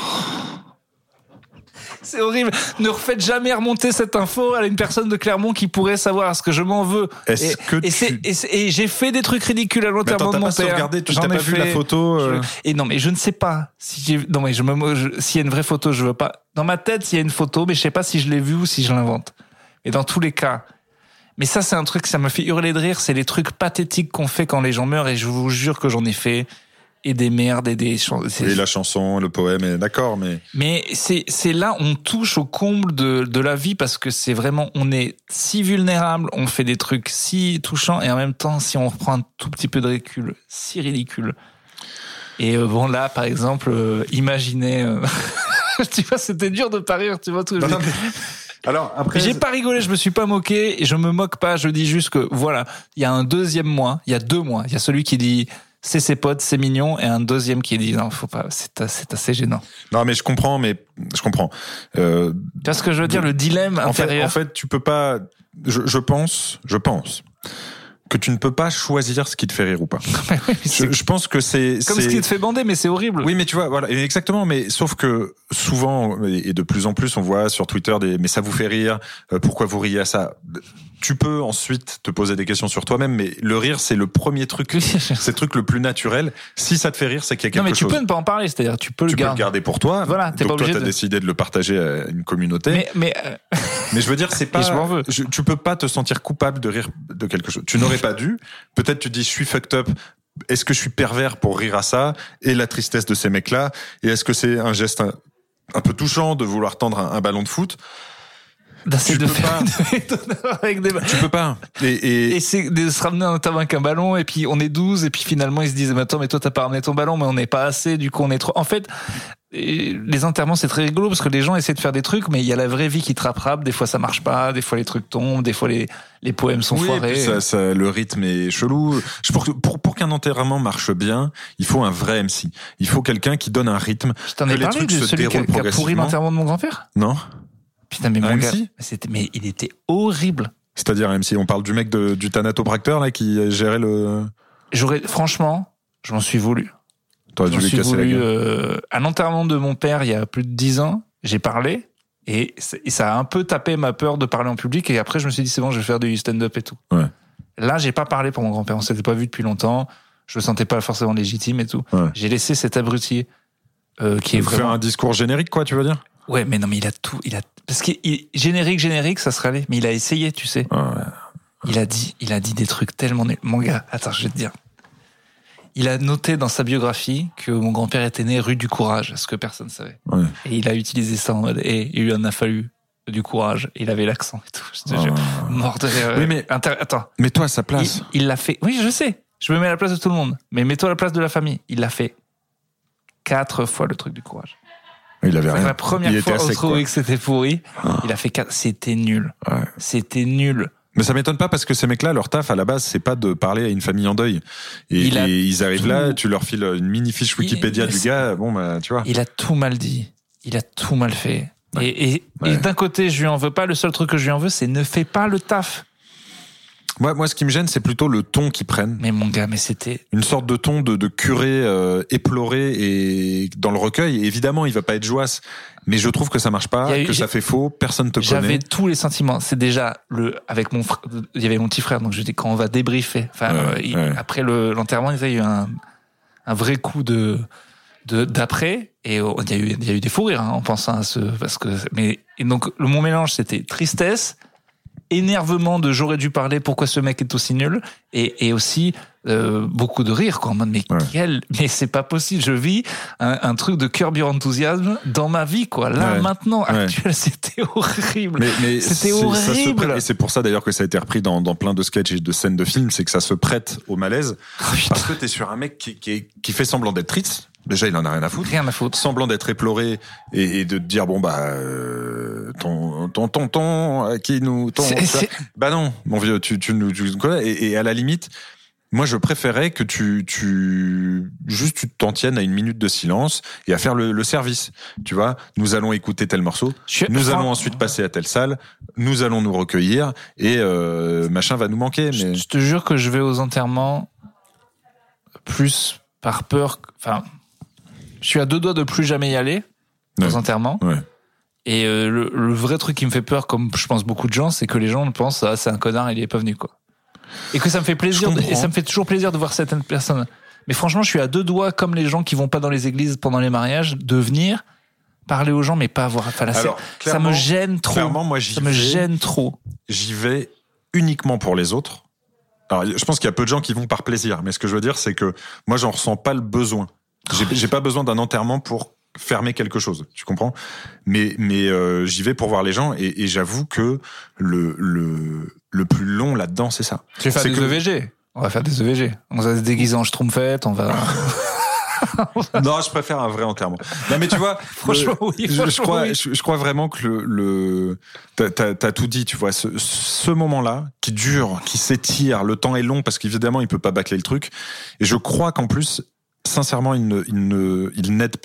C'est horrible. Ne refaites jamais remonter cette info à une personne de Clermont qui pourrait savoir, ce que je m'en veux. Et j'ai fait des trucs ridicules à l'enterrement de mon père. Tu t'as pas vu la photo Et non, mais je ne sais pas s'il y a une vraie photo, je veux pas. Dans ma tête, s'il y a une photo, mais je sais pas si je l'ai vue ou si je l'invente. Et dans tous les cas. Mais ça, c'est un truc, ça me fait hurler de rire. C'est les trucs pathétiques qu'on fait quand les gens meurent. Et je vous jure que j'en ai fait. Et des merdes et des chansons. Et la chanson, le poème, d'accord, mais. Mais c'est là, on touche au comble de la vie parce que c'est vraiment, on est si vulnérable, on fait des trucs si touchants et en même temps, si on reprend un tout petit peu de recul, si ridicule. Et bon, là, par exemple, imaginez, tu vois, c'était dur de pas rire, tu vois, tout. Alors, après. J'ai pas rigolé, je me suis pas moqué et je me moque pas, je dis juste que, voilà, il y a un deuxième mois, il y a 2 mois, il y a celui qui dit, c'est ses potes, c'est mignon, et un deuxième qui dit non, faut pas, c'est assez gênant. Non, mais je comprends. Tu vois ce que je veux dire, le dilemme intérieur. En fait, tu peux pas. Je pense que tu ne peux pas choisir ce qui te fait rire ou pas. Je pense que c'est comme ce qui te fait bander, mais c'est horrible. Oui, mais tu vois, voilà, exactement. Mais sauf que souvent et de plus en plus, on voit sur Twitter mais ça vous fait rire. Pourquoi vous riez à ça? Tu peux ensuite te poser des questions sur toi-même, mais le rire, c'est le premier truc, c'est le truc le plus naturel. Si ça te fait rire, c'est qu'il y a quelque chose. Non, mais tu peux ne pas en parler, c'est-à-dire tu peux le garder pour toi. Voilà, t'es donc pas obligé. Toi, t'as décidé de le partager à une communauté. Mais je veux dire, c'est pas. Je m'en veux. Tu peux pas te sentir coupable de rire de quelque chose. Tu n'aurais pas dû. Peut-être tu dis, je suis fucked up. Est-ce que je suis pervers pour rire à ça et la tristesse de ces mecs-là? Et est-ce que c'est un geste un peu touchant de vouloir tendre un ballon de foot? Tu peux pas. Avec des... Tu peux pas. Et c'est de se ramener notamment avec un ballon, et puis on est 12, et puis finalement ils se disent, attends, mais toi t'as pas ramené ton ballon, mais on n'est pas assez, du coup on est trop. En fait, les enterrements c'est très rigolo parce que les gens essaient de faire des trucs, mais il y a la vraie vie qui te rattrape. Des fois ça marche pas, des fois les trucs tombent, des fois les poèmes sont foirés. Et puis le rythme est chelou. Pour qu'un enterrement marche bien, il faut un vrai MC. Il faut quelqu'un qui donne un rythme. Je t'en ai parlé de celui qui a pourri l'enterrement de mon grand-père? Non. Putain, mais mon gars, mais il était horrible. C'est-à-dire MC, on parle du mec du thanatopracteur là qui gérait le. Franchement, je m'en suis voulu. T'aurais dû lui casser la gueule. À l'enterrement de mon père, il y a plus de 10 ans, j'ai parlé et ça a un peu tapé ma peur de parler en public, et après je me suis dit c'est bon, je vais faire du stand-up et tout. Ouais. Là, j'ai pas parlé pour mon grand-père, on s'était pas vu depuis longtemps, je me sentais pas forcément légitime et tout. Ouais. J'ai laissé cet abruti qui est vraiment faire un discours générique, quoi, tu veux dire? Ouais, mais non, mais parce que générique, ça serait allé, mais il a essayé, tu sais. Ouais. Il a dit des trucs tellement nuls. Mon gars, attends, je vais te dire. Il a noté dans sa biographie que mon grand-père était né rue du Courage, ce que personne savait. Ouais. Et il a utilisé ça en mode, il lui en a fallu du courage. Et il avait l'accent et tout. Je te jure. Mort de rire. Oui, mais attends. Mets-toi à sa place. Il l'a fait. Oui, je sais. Je me mets à la place de tout le monde. Mais mets-toi à la place de la famille. Il l'a fait 4 fois le truc du courage. Il avait rien. La première fois, on trouvait que c'était pourri. Il a fait 4. C'était nul. Ouais. C'était nul. Mais ça m'étonne pas parce que ces mecs-là, leur taf à la base, c'est pas de parler à une famille en deuil. Et ils arrivent là, tu leur files une mini fiche Wikipédia du gars, bon bah tu vois. Il a tout mal dit, il a tout mal fait. Ouais. Et d'un côté, je lui en veux pas. Le seul truc que je lui en veux, c'est ne fais pas le taf. Moi, ce qui me gêne, c'est plutôt le ton qu'ils prennent. Mais mon gars, mais c'était une sorte de ton de curé éploré et dans le recueil. Et évidemment, il va pas être joasse. Mais je trouve que ça marche pas, que ça fait faux, personne te connaît. J'avais tous les sentiments. C'est déjà avec mon frère, il y avait mon petit frère, donc je dis quand on va débriefer. Enfin, après l'enterrement, il y a eu un vrai coup d'après, et il y a eu des fous rires, en pensant à et donc mon mélange, c'était tristesse, énervement de j'aurais dû parler, pourquoi ce mec est aussi nul, et aussi beaucoup de rire, quoi, en mode mais c'est pas possible, je vis un truc de Curb Your Enthusiasm dans ma vie, quoi, là maintenant actuel, c'était horrible. Mais c'était horrible. Et c'est pour ça d'ailleurs que ça a été repris dans plein de sketchs et de scènes de films, c'est que ça se prête au malaise, parce que t'es sur un mec qui fait semblant d'être triste. Déjà, il en a rien à foutre. Rien à foutre. Semblant d'être éploré et de te dire bon bah ton qui nous bah non, mon vieux, tu nous connais, et à la limite, moi je préférais que tu t'en tiennes à une minute de silence et à faire le service. Tu vois, nous allons écouter tel morceau, nous allons ensuite passer à telle salle, nous allons nous recueillir et machin va nous manquer. Mais je te jure que je vais aux enterrements plus par peur, enfin. Je suis à 2 doigts de plus jamais y aller aux enterrements. Ouais. Et le vrai truc qui me fait peur, comme je pense beaucoup de gens, c'est que les gens pensent c'est un connard, il est pas venu, quoi. Et que ça me fait plaisir, et ça me fait toujours plaisir de voir certaines personnes. Mais franchement, je suis à 2 doigts, comme les gens qui vont pas dans les églises pendant les mariages, de venir parler aux gens, mais pas avoir. Enfin, là, ça me gêne trop. Clairement, moi, me gêne trop. J'y vais uniquement pour les autres. Alors, je pense qu'il y a peu de gens qui vont par plaisir, mais ce que je veux dire, c'est que moi, j'en ressens pas le besoin. J'ai pas besoin d'un enterrement pour fermer quelque chose, tu comprends? Mais j'y vais pour voir les gens, et j'avoue que le plus long là-dedans, c'est ça. Tu vas faire des EVG. On va faire des EVG. On va se déguiser en schtroumpfette, on va. Non, je préfère un vrai enterrement. Non, mais tu vois, franchement, oui. Je crois vraiment que t'as tout dit, tu vois, ce moment-là, qui dure, qui s'étire, le temps est long parce qu'évidemment, il peut pas bâcler le truc. Et je crois qu'en plus, sincèrement, il n'aide personne.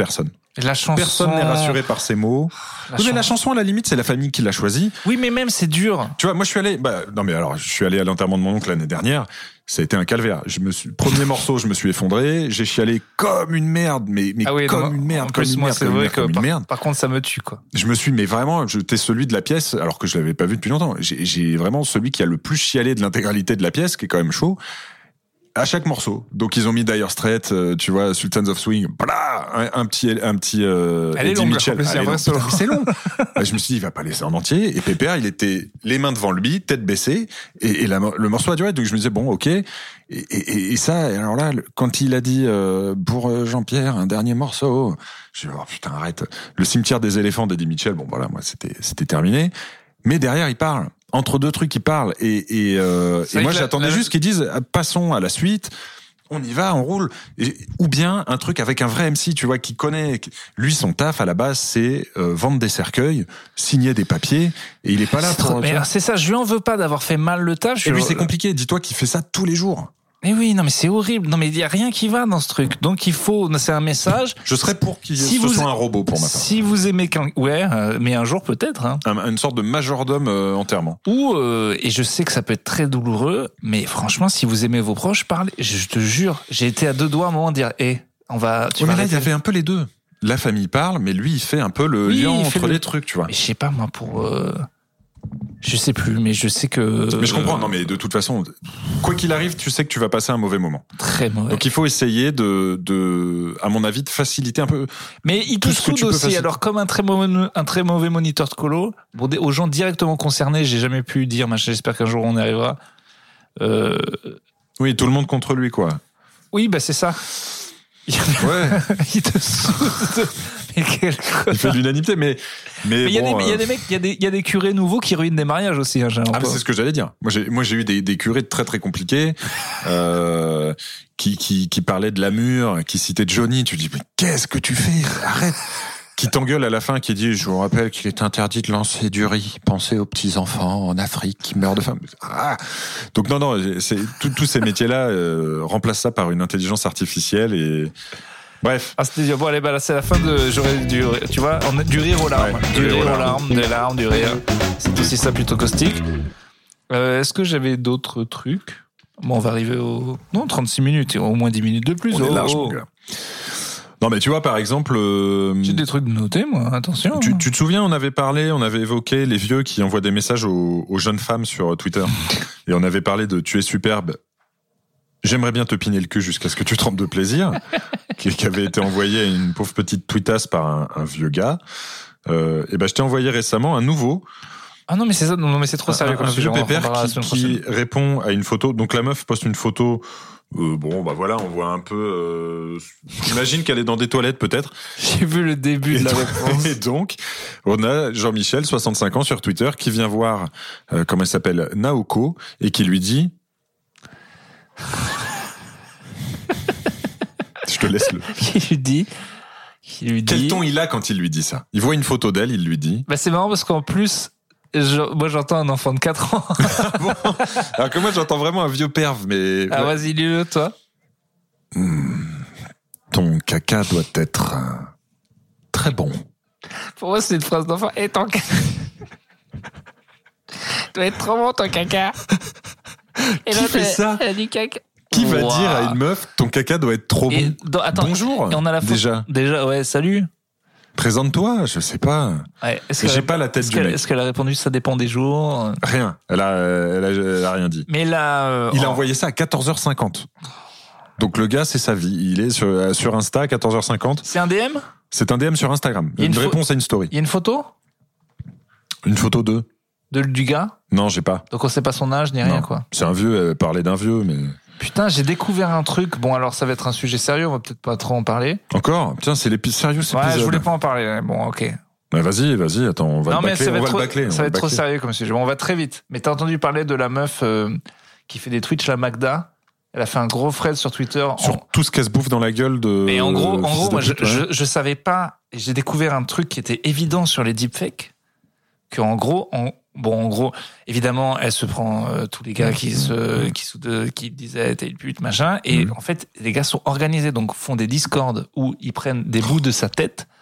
Et la chanson... Personne n'est rassuré par ces mots. Mais la chanson, à la limite, c'est la famille qui l'a choisie. Oui, mais même, c'est dur. Tu vois, moi, je suis allé à l'enterrement de mon oncle l'année dernière. Ça a été un calvaire. Premier morceau, je me suis effondré. J'ai chialé comme une merde, mais comme une merde, comme une merde. Par contre, ça me tue, quoi. J'étais celui de la pièce, alors que je l'avais pas vu depuis longtemps. J'ai vraiment celui qui a le plus chialé de l'intégralité de la pièce, qui est quand même chaud. À chaque morceau. Donc ils ont mis Dire Straits, tu vois, Sultans of Swing, bla, un petit Elle est Eddie longue, Mitchell. C'est long. Je me suis dit, il va pas laisser en entier. Et Pépère, il était les mains devant lui, tête baissée, et le morceau a duré. Donc je me disais, bon, ok. Et ça, alors là, quand il a dit pour Jean-Pierre un dernier morceau, je me suis dit, oh putain, arrête. Le cimetière des éléphants d'Eddie Mitchell, bon voilà, moi c'était terminé. Mais derrière, il parle. Entre deux trucs, il parle. Et moi, j'attendais juste qu'ils disent, passons à la suite. On y va, on roule. Ou bien un truc avec un vrai MC, tu vois, qui connaît. Lui, son taf à la base, c'est vendre des cercueils, signer des papiers, et il est pas là pour. Mais c'est ça. Je lui en veux pas d'avoir fait mal le taf. Et lui, c'est compliqué. Dis-toi qu'il fait ça tous les jours. Mais oui, non, mais c'est horrible. Non, mais il y a rien qui va dans ce truc. Donc c'est un message. Je serais pour qu'il soit un robot pour ma part. Si vous aimez mais un jour peut-être. Hein. Une sorte de majordome enterrement. Ou et je sais que ça peut être très douloureux, mais franchement, si vous aimez vos proches, parlez. Je te jure, j'ai été à 2 doigts à un moment de dire, on va. Mais là, il y avait un peu les deux. La famille parle, mais lui, il fait un peu le lien entre les trucs, tu vois. Mais je sais pas moi pour. Je sais plus, mais je sais que. Mais je comprends. Non, mais de toute façon, quoi qu'il arrive, tu sais que tu vas passer un mauvais moment. Très mauvais. Donc il faut essayer à mon avis, de faciliter un peu. Mais il te soude aussi. Alors comme un très mauvais moniteur de colo, aux gens directement concernés, j'ai jamais pu dire. J'espère qu'un jour on y arrivera. Oui, tout le monde contre lui, quoi. Oui, bah c'est ça. Ouais. Il te soude. Mais quel connard. Il fait de l'unanimité, mais il y a des mecs, il y a des curés nouveaux qui ruinent des mariages aussi. Hein, mais c'est ce que j'allais dire. Moi, j'ai eu des curés très très compliqués, qui parlaient de la mûre, qui citaient Johnny. Tu dis, mais qu'est-ce que tu fais? Arrête. Qui t'engueule à la fin, qui dit, je vous rappelle qu'il est interdit de lancer du riz. Pensez aux petits enfants en Afrique qui meurent de faim. Donc non, c'est tous ces métiers-là remplacent ça par une intelligence artificielle et bref. C'était dur. Bon, allez, là, c'est la fin tu vois, du rire aux larmes. Ouais, du rire aux larmes, des larmes, du rire. C'est aussi ça plutôt caustique. Est-ce que j'avais d'autres trucs? Bon, on va arriver 36 minutes, au moins 10 minutes de plus. On est large, mon gars. Non, mais tu vois, par exemple... J'ai des trucs notés, moi, attention. Tu te souviens, on avait évoqué les vieux qui envoient des messages aux jeunes femmes sur Twitter. Et on avait parlé de « Tu es superbe, j'aimerais bien te piner le cul jusqu'à ce que tu trempes de plaisir », qui avait été envoyé à une pauvre petite tweetasse par un vieux gars. Et je t'ai envoyé récemment un nouveau... Ah non, mais c'est ça, non, mais c'est trop sérieux. Un vieux pépère qui répond à une photo. Donc la meuf poste une photo... voilà, on voit un peu... J'imagine qu'elle est dans des toilettes, peut-être. J'ai vu le début de la réponse. Et donc, on a Jean-Michel, 65 ans, sur Twitter, qui vient voir, comment elle s'appelle, Naoko, et qui lui dit... Je te laisse le... Qui lui dit... Quel ton il a quand il lui dit ça? Il voit une photo d'elle, il lui dit... C'est marrant parce qu'en plus... Moi, j'entends un enfant de 4 ans. Bon. Alors que moi, j'entends vraiment un vieux perve, mais... Ah, vas-y, lis-le, toi. Ton caca doit être très bon. Pour moi, c'est une phrase d'enfant. Et ton caca doit être trop bon, ton caca. Et qui fait ça? Elle a dit caca. Qui va dire à une meuf, ton caca doit être trop bon? Bonjour. Et on a la déjà, ouais, salut. Présente-toi, je sais pas. Ouais, j'ai pas la tête du mec. Est-ce qu'elle a répondu ça dépend des jours? Rien. Elle a rien dit. Mais là, il a envoyé ça à 14h50. Donc le gars, c'est sa vie. Il est sur Insta à 14h50. C'est un DM? C'est un DM sur Instagram. Une réponse à une story. Il y a une photo? Une photo du gars? Non, j'ai pas. Donc on sait pas son âge ni rien, quoi. C'est un vieux, parler d'un vieux, mais... Putain, j'ai découvert un truc. Bon, alors ça va être un sujet sérieux, on va peut-être pas trop en parler. Encore? Putain, c'est sérieux cet épisode. Ouais, je voulais pas en parler. Bon, ok. Mais vas-y, attends, on va le bâcler. Ça va être trop sérieux comme sujet. Bon, on va très vite. Mais t'as entendu parler de la meuf qui fait des Twitch, la Magda? Elle a fait un gros thread sur Twitter. Sur tout ce qu'elle se bouffe dans la gueule de... Et en gros, moi, je savais pas, et j'ai découvert un truc qui était évident sur les deepfakes, qu'en gros, évidemment, elle se prend tous les gars qui disaient t'es une pute, machin, et en fait, les gars sont organisés, donc font des Discord où ils prennent des bouts de sa tête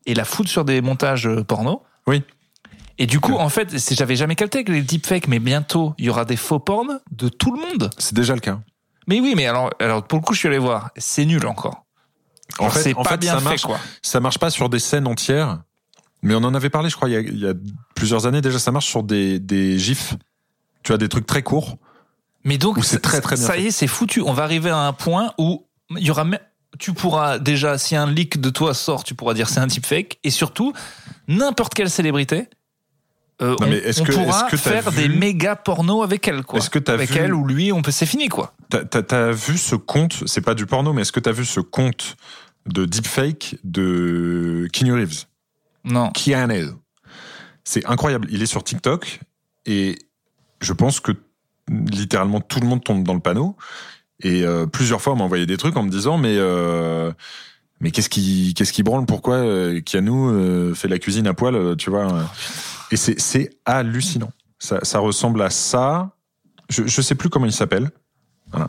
et la foutre sur des montages porno. Oui. Et du coup, en fait, j'avais jamais capté avec les deepfakes, mais bientôt, il y aura des faux porn de tout le monde. C'est déjà le cas. Mais oui, mais alors pour le coup, je suis allé voir. C'est nul encore. En fait, bien ça marche, fait, quoi. Ça marche pas sur des scènes entières, mais on en avait parlé, je crois, il y a plusieurs années déjà. Ça marche sur des gifs. Tu as des trucs très courts. Mais donc, c'est très très bien. Ça y est, c'est foutu. On va arriver à un point où il y aura tu pourras déjà, si un leak de toi sort, tu pourras dire c'est un deepfake, et surtout n'importe quelle célébrité. On pourra faire des méga pornos avec elle, quoi. Avec elle ou lui, c'est fini, quoi. T'as vu ce compte, c'est pas du porno, mais est-ce que t'as vu ce compte de deepfake de Keanu Reeves? Non. Keanu. C'est incroyable. Il est sur TikTok et je pense que littéralement tout le monde tombe dans le panneau. Et plusieurs fois, on m'a envoyé des trucs en me disant mais qu'est-ce qui branle? Pourquoi Keanu fait la cuisine à poil, tu vois? Et c'est hallucinant. Ça ressemble à ça. Je sais plus comment il s'appelle. Voilà.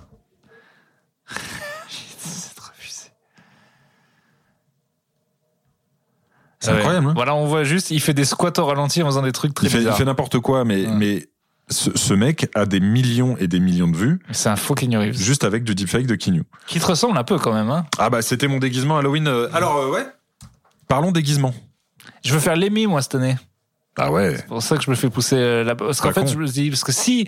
C'est incroyable. Hein, voilà, on voit juste, il fait des squats au ralenti en faisant des trucs très bizarres. Il fait n'importe quoi, mais ce mec a des millions et des millions de vues. C'est un faux Keanu Reeves. Juste avec du deepfake de Keanu. Qui te ressemble un peu quand même, hein. Ah bah c'était mon déguisement Halloween. Alors ouais. Parlons déguisement. Je veux faire Lemmy moi cette année. Ah ouais. C'est pour ça que je me fais pousser parce qu'en fait je me dis parce que si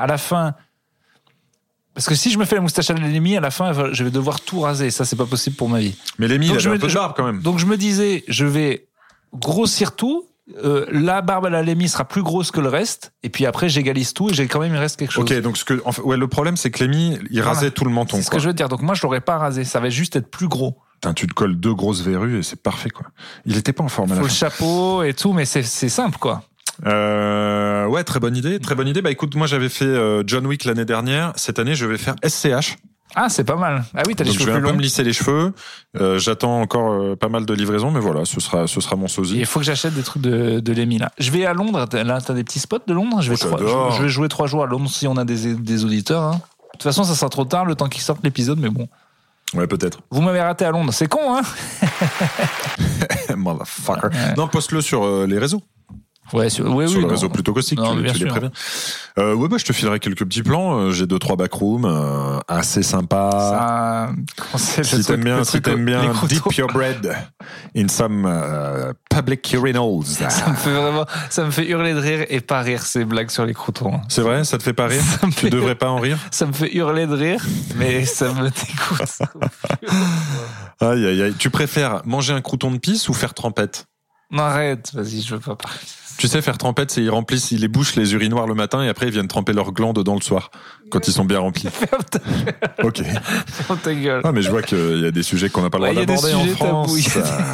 je me fais la moustache à Lemmy à la fin je vais devoir tout raser, ça c'est pas possible pour ma vie. Mais Lemmy il a un peu de barbe quand même. Donc je me disais je vais grossir tout. La barbe à la Lemmy sera plus grosse que le reste, et puis après j'égalise tout et j'ai quand même il reste quelque chose. Ok, donc le problème c'est que Lemmy il rasait tout le menton. C'est ce que je veux dire. Donc moi je l'aurais pas rasé, ça va juste être plus gros. Putain, tu te colles 2 grosses verrues et c'est parfait quoi. Il était pas en forme à la fin. Faut le chapeau et tout, mais c'est simple quoi. Ouais, très bonne idée. Bah écoute, moi j'avais fait John Wick l'année dernière. Cette année je vais faire SCH. Ah, c'est pas mal. Ah oui, t'as les cheveux plus longs. Je vais un peu me lisser les cheveux. J'attends encore pas mal de livraisons, mais voilà, ce sera mon sosie. Il faut que j'achète des trucs de Lemmy, là. Je vais à Londres. Là, t'as des petits spots de Londres. Je vais jouer 3 jours à Londres si on a des auditeurs. Hein. De toute façon, ça sera trop tard le temps qu'ils sortent l'épisode, mais bon. Ouais, peut-être. Vous m'avez raté à Londres. C'est con, hein? Motherfucker. Ouais. Non, poste-le sur les réseaux. Ouais, sur le réseau plutôt caustique, tu les préviens. Ouais, bah, je te filerai quelques petits plans. J'ai 2-3 backrooms assez sympas. Si t'aimes bien, dip your bread in some public urinals. Ça me fait hurler de rire et pas rire ces blagues sur les croutons. C'est vrai, ça te fait pas rire? Tu devrais pas en rire? Ça me fait hurler de rire, mais ça me dégoûte. Aïe, aïe, aïe. Tu préfères manger un crouton de pisse ou faire trempette? Non, arrête, vas-y, je veux pas parler. Tu sais, faire trempette, c'est ils les bouchent les urinoirs le matin et après ils viennent tremper leurs glandes dedans le soir, quand ils sont bien remplis. Ok. Ferme ta gueule. Ah, mais je vois qu'il y a des sujets qu'on n'a pas le droit d'aborder en France.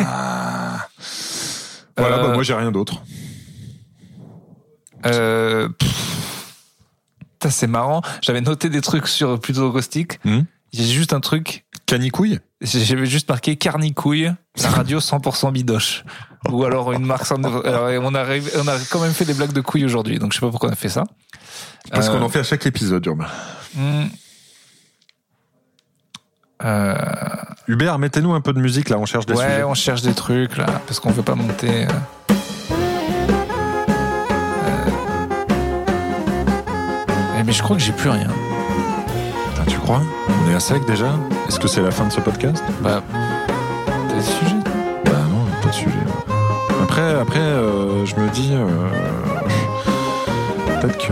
Voilà, bah, moi j'ai rien d'autre. C'est marrant. J'avais noté des trucs sur plutôt caustique. J'ai juste un truc. Canicouille? J'avais juste marqué Carnicouille, la radio 100% bidoche. Ou alors une marque sans... Alors, on a quand même fait des blagues de couilles aujourd'hui, donc je sais pas pourquoi on a fait ça. Parce qu'on en fait à chaque épisode, Urbain. Hubert, mettez-nous un peu de musique là, on cherche des sujets. Ouais, on cherche des trucs là, parce qu'on veut pas monter. Mais je crois que j'ai plus rien. Putain, tu crois? On est à sec déjà? Est-ce que c'est la fin de ce podcast? Bah, t'as des sujets? Bah non, pas de sujet. Après, je me dis, peut-être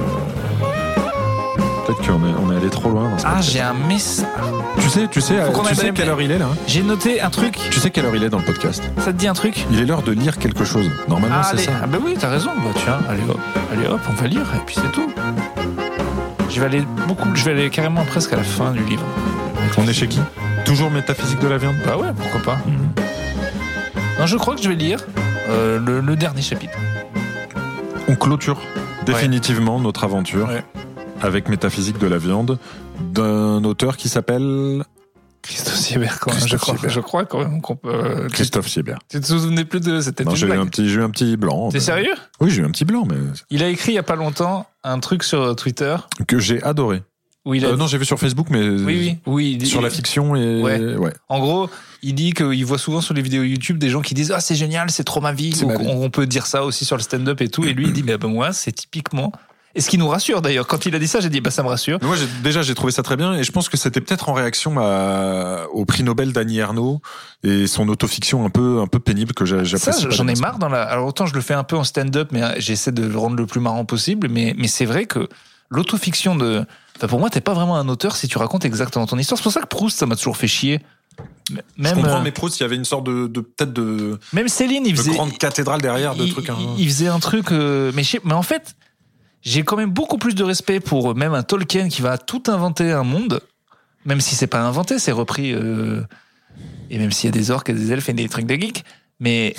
qu'on est allé trop loin dans ce podcast. J'ai un message. Tu sais quelle heure il est là? J'ai noté un truc. Tu sais quelle heure il est dans le podcast? Ça te dit un truc? Il est l'heure de lire quelque chose. Normalement, c'est ça. Ah bah oui, t'as raison. Bah tiens, allez hop, on va lire et puis c'est tout. Je vais aller carrément presque à la fin du livre. On est chez qui? Toujours Métaphysique de la viande? Bah ouais, pourquoi pas. Non, je crois que je vais lire le dernier chapitre. On clôture définitivement notre aventure avec Métaphysique de la viande d'un auteur qui s'appelle Christophe Siebert, quand même. Je crois quand même qu'on peut. Christophe Siebert. Tu te souvenais plus de cette Non, j'ai eu un petit blanc. T'es sérieux? Oui, j'ai eu un petit blanc, mais. Il a écrit il y a pas longtemps un truc sur Twitter que j'ai adoré. Non, j'ai vu sur Facebook, mais oui, sur la fiction et ouais. En gros, il dit qu'il voit souvent sur les vidéos YouTube des gens qui disent c'est génial, c'est trop ma vie. On peut dire ça aussi sur le stand-up et tout. Et lui, il dit moi, c'est typiquement. Et ce qui nous rassure d'ailleurs, quand il a dit ça, j'ai dit ça me rassure. Mais moi, j'ai trouvé ça très bien, et je pense que c'était peut-être en réaction au prix Nobel d'Annie Ernaux et son autofiction un peu pénible que j'apprécie. Ça, j'en ai marre alors autant je le fais un peu en stand-up, mais j'essaie de le rendre le plus marrant possible. Mais c'est vrai que l'autofiction pour moi, t'es pas vraiment un auteur si tu racontes exactement ton histoire. C'est pour ça que Proust, ça m'a toujours fait chier. Même, je comprends, mais Proust, il y avait une sorte de peut-être de. Même Céline, il faisait. De grande cathédrale derrière de trucs. Il faisait un truc, mais en fait. J'ai quand même beaucoup plus de respect pour même un Tolkien qui va tout inventer un monde, même si c'est pas inventé, c'est repris, et même s'il y a des orques et des elfes et des trucs de geeks. Mais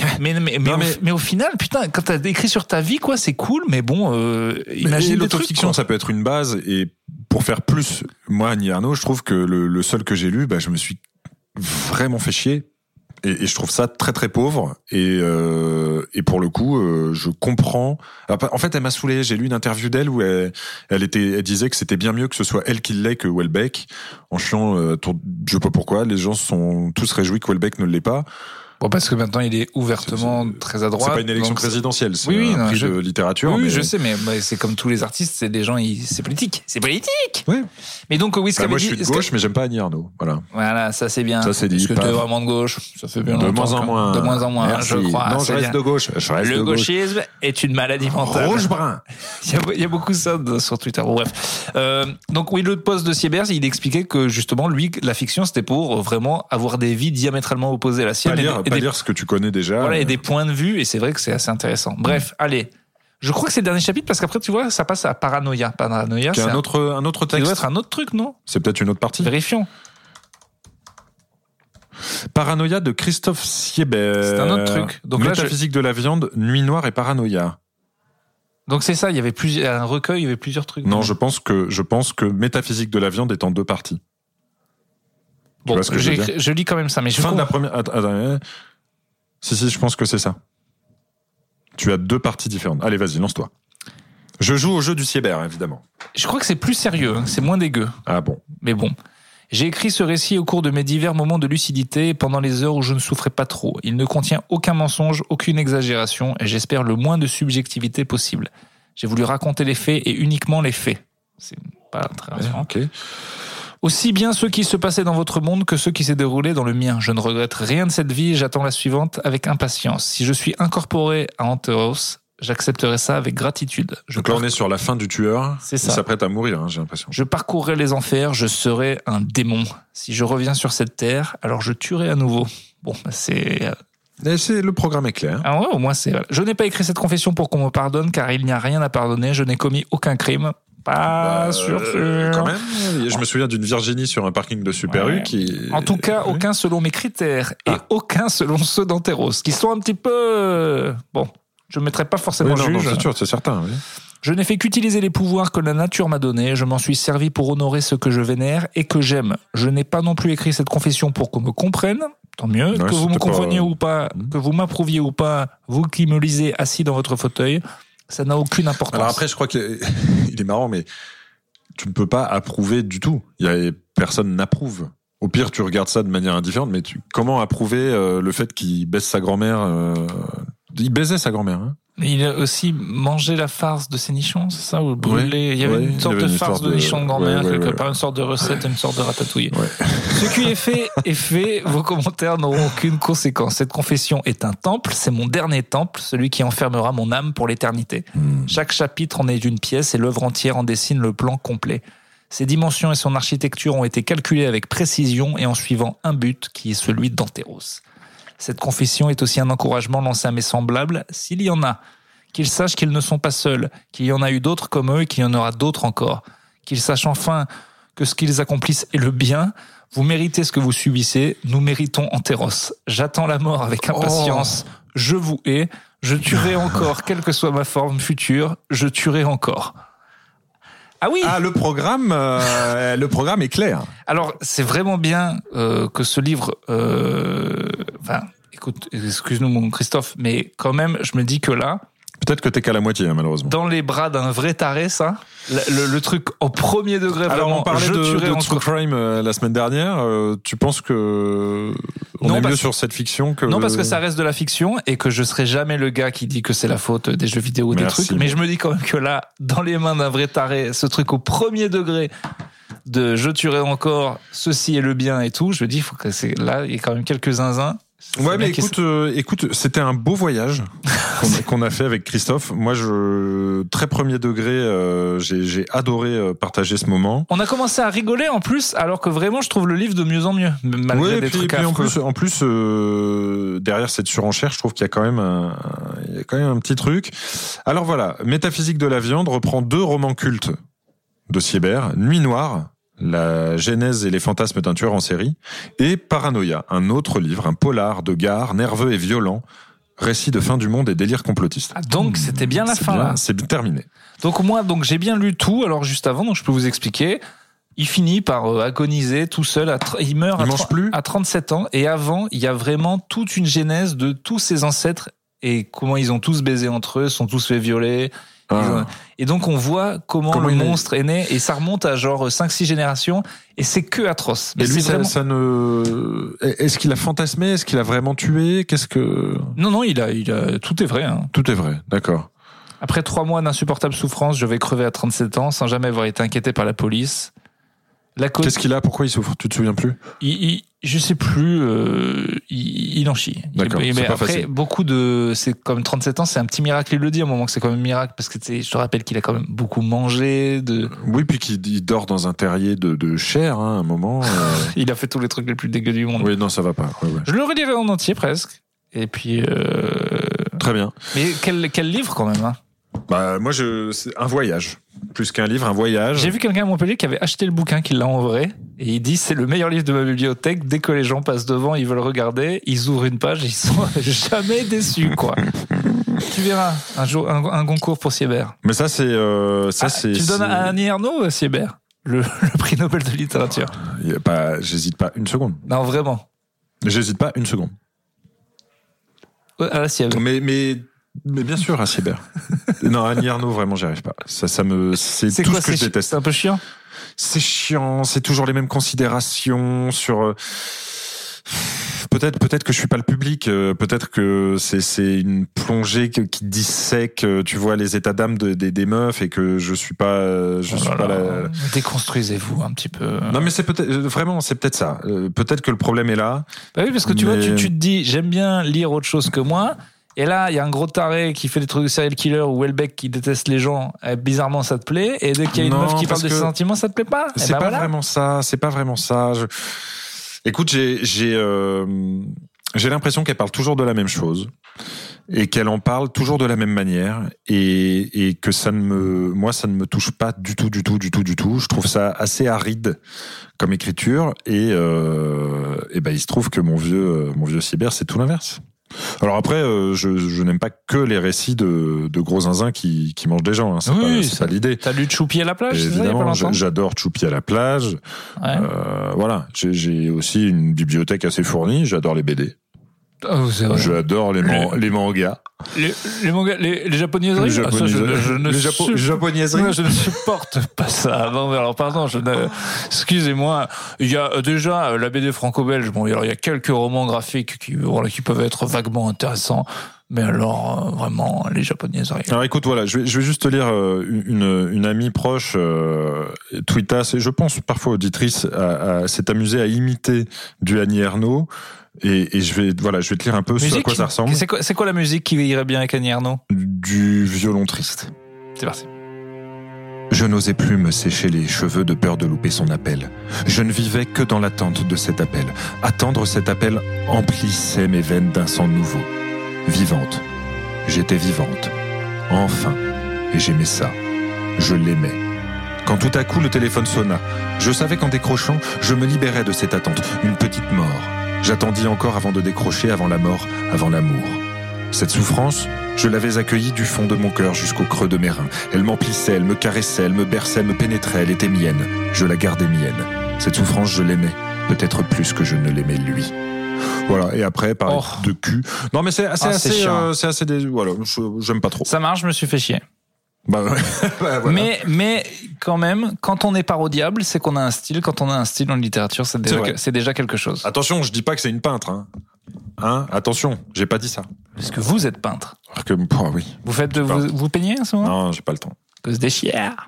au final, putain, quand t'as écrit sur ta vie, quoi, c'est cool, mais bon, imagine l'autofiction, ça peut être une base, et pour faire plus, moi, Annie Ernaux, je trouve que le seul que j'ai lu, je me suis vraiment fait chier. Et je trouve ça très très pauvre, et pour le coup je comprends. En fait, elle m'a saoulé. J'ai lu une interview d'elle où elle disait que c'était bien mieux que ce soit elle qui l'ait que Houellebecq, en chiant je sais pas pourquoi les gens sont tous réjouis que Houellebecq ne l'ait pas. Bon, parce que maintenant il est ouvertement très à droite. C'est pas une élection présidentielle, c'est un prix de littérature. Oui, je sais, mais c'est comme tous les artistes, c'est des gens, c'est politique. C'est politique. Oui. Mais donc oui, moi je suis de gauche, mais j'aime pas Annie Ernaux. Voilà, ça c'est bien. Ça c'est dit. Parce que t'es vraiment de gauche, ça fait bien. De moins en moins. De moins en moins, merci. Je crois. Non, je reste de gauche. Le gauchisme est une maladie mentale. Rouge-brun. Il y a beaucoup ça sur Twitter. Bon, bref. Donc oui, le post de Siebert, il expliquait que justement lui, la fiction, c'était pour vraiment avoir des vies diamétralement opposées à la sienne. Pas lire ce que tu connais déjà. Voilà, et des points de vue, et c'est vrai que c'est assez intéressant. Bref, allez. Je crois que c'est le dernier chapitre, parce qu'après, tu vois, ça passe à Paranoia. Paranoia, c'est un autre texte. Ça doit être un autre truc, non? C'est peut-être une autre partie. Vérifions. Paranoia de Christophe Siebert. C'est un autre truc. Donc Métaphysique de la viande, Nuit noire et Paranoia. Donc c'est ça, il y avait un recueil, il y avait plusieurs trucs. Non, je pense que Métaphysique de la viande est en 2 parties. Bon, je lis quand même ça, mais fin de la première. Attends, si, je pense que c'est ça. Tu as 2 parties différentes. Allez, vas-y, lance-toi. Je joue au jeu du Siebert, évidemment. Je crois que c'est plus sérieux, c'est moins dégueu. Ah bon. Mais bon. J'ai écrit ce récit au cours de mes divers moments de lucidité, pendant les heures où je ne souffrais pas trop. Il ne contient aucun mensonge, aucune exagération, et j'espère le moins de subjectivité possible. J'ai voulu raconter les faits et uniquement les faits. C'est pas très rassurant. Ok. Aussi bien ce qui se passait dans votre monde que ce qui s'est déroulé dans le mien. Je ne regrette rien de cette vie, j'attends la suivante avec impatience. Si je suis incorporé à Anteros, j'accepterai ça avec gratitude. Donc là, on est sur la fin du tueur. C'est ça. Il s'apprête à mourir, j'ai l'impression. Je parcourrai les enfers, je serai un démon. Si je reviens sur cette terre, alors je tuerai à nouveau. Bon, le programme est clair. Ah ouais, au moins c'est... Je n'ai pas écrit cette confession pour qu'on me pardonne, car il n'y a rien à pardonner. Je n'ai commis aucun crime. Pas sûr. Quand même. Je me souviens d'une Virginie sur un parking de Super U qui... En tout cas, aucun selon mes critères et aucun selon ceux d'Anteros, qui sont un petit peu... Bon, je ne mettrai pas forcément juge. Non, c'est sûr, c'est certain. Oui. Je n'ai fait qu'utiliser les pouvoirs que la nature m'a donnés. Je m'en suis servi pour honorer ce que je vénère et que j'aime. Je n'ai pas non plus écrit cette confession pour qu'on me comprenne. Tant mieux. Que vous me compreniez ou pas, que vous m'approuviez ou pas, vous qui me lisez assis dans votre fauteuil, ça n'a aucune importance. Alors après, je crois qu'il est marrant, mais tu ne peux pas approuver du tout. Personne n'approuve. Au pire, tu regardes ça de manière indifférente, mais comment approuver le fait qu'il baisse sa grand-mère Il baisait sa grand-mère. Hein. Il a aussi mangé la farce de ses nichons, c'est ça, ou brûlé. Il y avait une sorte de farce de nichons de grand-mère, quelque part, une sorte de recette, une sorte de ratatouille. Ouais. Ce qui est fait, vos commentaires n'auront aucune conséquence. Cette confession est un temple, c'est mon dernier temple, celui qui enfermera mon âme pour l'éternité. Chaque chapitre en est une pièce et l'œuvre entière en dessine le plan complet. Ses dimensions et son architecture ont été calculées avec précision et en suivant un but qui est celui d'Anteros. Cette confession est aussi un encouragement lancé à mes semblables, s'il y en a. Qu'ils sachent qu'ils ne sont pas seuls, qu'il y en a eu d'autres comme eux et qu'il y en aura d'autres encore. Qu'ils sachent enfin que ce qu'ils accomplissent est le bien. Vous méritez ce que vous subissez, nous méritons Anteros. J'attends la mort avec impatience. Je vous hais. Je tuerai encore, quelle que soit ma forme future. Je tuerai encore. Ah oui. Ah, le programme est clair. Alors, c'est vraiment bien que ce livre... Enfin, écoute, excuse-nous mon Christophe, mais quand même, je me dis que là... Peut-être que t'es qu'à la moitié, hein, malheureusement. Dans les bras d'un vrai taré, ça, le truc au premier degré. Alors, vraiment, on parlait de True Crime la semaine dernière. Tu penses que on est mieux sur cette fiction que... Non, parce que ça reste de la fiction et que je serai jamais le gars qui dit que c'est la faute des jeux vidéo ou des trucs. Mais je me dis quand même que là, dans les mains d'un vrai taré, ce truc au premier degré de je tuerai encore, ceci est le bien et tout, je me dis, faut que là, il y a quand même quelques zinzins. Ouais, mais écoute, c'était un beau voyage qu'on a fait avec Christophe. Moi, très premier degré, j'ai adoré partager ce moment. On a commencé à rigoler en plus, alors que vraiment, je trouve le livre de mieux en mieux, malgré des trucs affreux. En plus, derrière cette surenchère, je trouve qu'il y a quand même un petit truc. Alors voilà, Métaphysique de la viande reprend 2 romans cultes de Siebert, Nuit noire, la genèse et les fantasmes d'un tueur en série, et Paranoia, un autre livre, un polar de gare, nerveux et violent, récit de fin du monde et délire complotiste. Ah, donc c'était bien la fin, là. C'est terminé. Donc moi, j'ai bien lu tout, alors juste avant, donc je peux vous expliquer. Il finit par agoniser tout seul, il meurt à 37 ans, et avant, il y a vraiment toute une genèse de tous ses ancêtres, et comment ils ont tous baisé entre eux, sont tous fait violer. Et donc on voit comment le monstre est né, et ça remonte à genre 5-6 générations, et c'est que atroce. Mais lui, est-ce qu'il a fantasmé? Est-ce qu'il a vraiment tué? Non, il a, tout est vrai, hein. Tout est vrai, d'accord. Après 3 mois d'insupportable souffrance, je vais crever à 37 ans, sans jamais avoir été inquiété par la police. Qu'est-ce qu'il a? Pourquoi il souffre? Tu te souviens plus? Je sais plus. Il en chie. D'accord. Mais pas après, facile. c'est comme 37 ans, c'est un petit miracle. Il le dit à un moment que c'est quand même un miracle, parce que je te rappelle qu'il a quand même beaucoup mangé. Oui, puis qu'il dort dans un terrier de chair, hein, à un moment. Il a fait tous les trucs les plus dégueux du monde. Oui, non, ça va pas. Ouais. Je le relirai en entier presque. Et puis. Très bien. Mais quel livre quand même, hein. Bah moi c'est un voyage, plus qu'un livre, un voyage. J'ai vu quelqu'un à Montpellier qui avait acheté le bouquin, qui l'a en vrai, et il dit c'est le meilleur livre de ma bibliothèque. Dès que les gens passent devant, ils veulent regarder, ils ouvrent une page, ils sont jamais déçus, quoi. Tu verras un jour un concours pour Siebert. Mais ça c'est tu le donnes à Annie Ernaux, Siebert, le prix Nobel de littérature. J'hésite pas une seconde. Non, vraiment. J'hésite pas une seconde. À la Siebert. Mais bien sûr, à Siebert. Non, Annie Ernaux, vraiment, j'y arrive pas. C'est tout ce que je déteste. C'est un peu chiant. C'est chiant, c'est toujours les mêmes considérations sur. Peut-être que je suis pas le public. Peut-être que c'est une plongée qui dissèque, tu vois, les états d'âme des meufs, et que je suis pas. Déconstruisez-vous un petit peu. Non, mais c'est peut-être ça. Peut-être que le problème est là. Bah oui, parce que tu vois, tu te dis, j'aime bien lire autre chose que moi. Et là, il y a un gros taré qui fait des trucs de serial killer, ou Welbeck qui déteste les gens. Bizarrement, ça te plaît. Et dès qu'il y a une meuf qui parle de ses sentiments, ça te plaît pas. C'est pas vraiment ça. C'est pas vraiment ça. Écoute, j'ai l'impression qu'elle parle toujours de la même chose, et qu'elle en parle toujours de la même manière, et que ça ne me touche pas du tout. Je trouve ça assez aride comme écriture, et il se trouve que mon vieux Siebert, c'est tout l'inverse. Alors après, je n'aime pas que les récits de gros zinzins qui mangent des gens. Hein. C'est pas l'idée. T'as lu Choupi à la plage? Évidemment, j'adore Choupi à la plage. Ouais. Voilà, j'ai aussi une bibliothèque assez fournie. J'adore les BD. Oh, c'est vrai. J'adore les mangas. Les mangas, les japonaiseries. Les japonaiseries. Je ne supporte pas ça. Non, mais alors, pardon, excusez-moi. Il y a déjà la BD franco-belge. Bon, alors, il y a quelques romans graphiques qui peuvent être vaguement intéressants. Mais alors, vraiment, les japonaiseries. Alors écoute, voilà, je vais juste te lire une amie proche, tweetasse, et je pense parfois auditrice, s'est amusée à imiter du Annie Ernaux. Et je vais te lire un peu à quoi ça ressemble. C'est quoi la musique qui irait bien avec Annie Ernaux? Du violon triste. C'est parti. Je n'osais plus me sécher les cheveux de peur de louper son appel. Je ne vivais que dans l'attente de cet appel. Attendre cet appel emplissait mes veines d'un sang nouveau. Vivante. J'étais vivante. Enfin. Et j'aimais ça. Je l'aimais. Quand tout à coup le téléphone sonna, je savais qu'en décrochant, je me libérais de cette attente. Une petite mort. J'attendis encore avant de décrocher, avant la mort, avant l'amour. Cette souffrance, je l'avais accueillie du fond de mon cœur jusqu'au creux de mes reins. Elle m'emplissait, elle me caressait, elle me berçait, elle me pénétrait, elle était mienne. Je la gardais mienne. Cette souffrance, je l'aimais. Peut-être plus que je ne l'aimais lui. Voilà, et après, parler de cul. Non, mais c'est assez, voilà, j'aime pas trop. Ça marche, je me suis fait chier. Bah, ouais. Bah, voilà. Mais quand même, quand on est parodiable, c'est qu'on a un style. Quand on a un style en littérature, c'est déjà quelque chose. Attention, je dis pas que c'est une peintre. Hein, attention, j'ai pas dit ça. Parce que vous êtes peintre. Alors que, oui. Vous peignez en ce moment? Non, j'ai pas le temps. Cause des chières.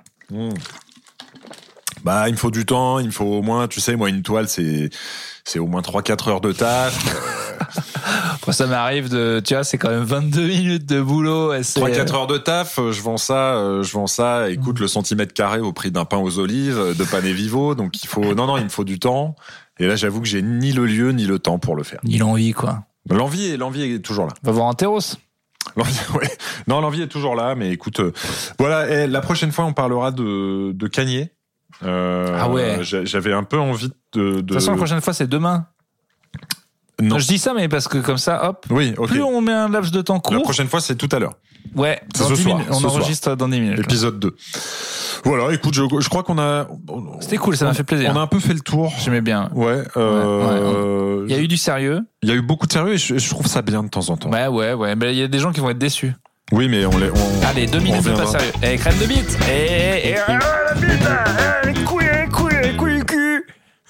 Bah, il me faut du temps, il me faut au moins, tu sais, moi, une toile, c'est au moins 3-4 heures de taf. Moi, ça m'arrive tu vois, c'est quand même 22 minutes de boulot. 3-4 heures de taf, je vends ça, écoute, le centimètre carré au prix d'un pain aux olives, de Panevivo, donc il me faut du temps. Et là, j'avoue que j'ai ni le lieu, ni le temps pour le faire. Ni l'envie, quoi. L'envie est toujours là. On va voir un terros. Ouais. Non, l'envie est toujours là, mais écoute, voilà, et la prochaine fois, on parlera de Kanye. Ah ouais. J'avais un peu envie de... De toute façon, la prochaine fois, c'est demain. Non. Je dis ça, mais parce que comme ça, hop. Oui, ok. Plus on met un laps de temps court. La prochaine fois, c'est tout à l'heure. Ouais, dans 10 minutes. On enregistre dans 10 minutes. Épisode 2. Voilà, écoute, je crois qu'on a... C'était cool, ça m'a fait plaisir. On a un peu fait le tour. J'aimais bien. Ouais. Il y a eu du sérieux. Il y a eu beaucoup de sérieux et je trouve ça bien de temps en temps. Ouais. Mais il y a des gens qui vont être déçus. Oui, mais Allez, 2 minutes de pas sérieux. Crème de bite. La bite. Les couilles, le cul.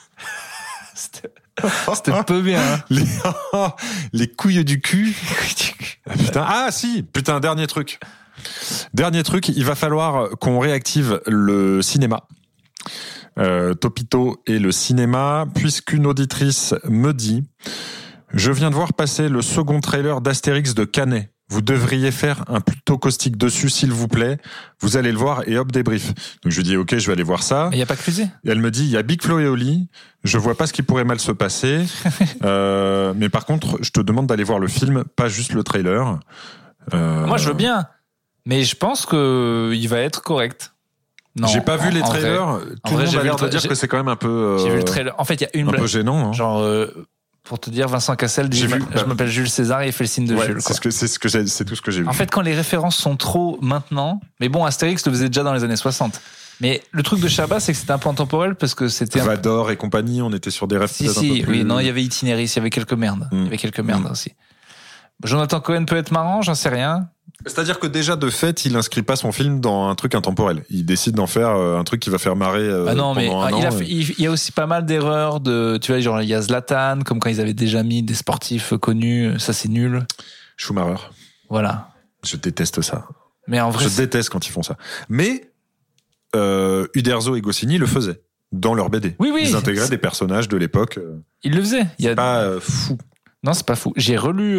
C'était un peu bien. Hein. Les couilles du cul. Putain, dernier truc, il va falloir qu'on réactive le cinéma. Topito et le cinéma, puisqu'une auditrice me dit: je viens de voir passer le second trailer d'Astérix de Canet. Vous devriez faire un plutôt caustique dessus, s'il vous plaît. Vous allez le voir et hop, débrief. Donc je lui dis ok, je vais aller voir ça. Il y a pas Cluzet. Et elle me dit il y a Big Flo et Oli. Je vois pas ce qui pourrait mal se passer. Mais par contre, je te demande d'aller voir le film, pas juste le trailer. Moi, je veux bien, mais je pense que il va être correct. Non. J'ai pas vu les trailers. Tout le monde a l'air de dire que c'est quand même un peu. J'ai vu le trailer. En fait, il y a une un peu gênant. Hein. Genre. Pour te dire, Vincent Cassel dit je m'appelle Jules César et il fait le signe de Jules. Quoi. C'est tout ce que j'ai vu. En fait, quand les références sont trop maintenant, mais bon, Astérix le faisait déjà dans les années 60. Mais le truc de Chabat, c'est que c'était un peu intemporel parce que c'était Vador et compagnie, on était sur des rêves peut-être un peu plus... Oui, non, il y avait Itinéris, il y avait quelques merdes. Il y avait quelques merdes aussi. Jonathan Cohen peut être marrant, j'en sais rien. C'est-à-dire que déjà de fait, il inscrit pas son film dans un truc intemporel. Il décide d'en faire un truc qui va faire marrer non, mais pendant un an. Il y a aussi pas mal d'erreurs tu vois, genre il y a Zlatan, comme quand ils avaient déjà mis des sportifs connus, ça c'est nul. Schumacher. Voilà. Je déteste ça. Mais en vrai, je déteste quand ils font ça. Mais Uderzo et Goscinny le faisaient dans leur BD. Oui. Ils intégraient des personnages de l'époque. Ils le faisaient. C'est pas fou. Non, c'est pas fou. J'ai relu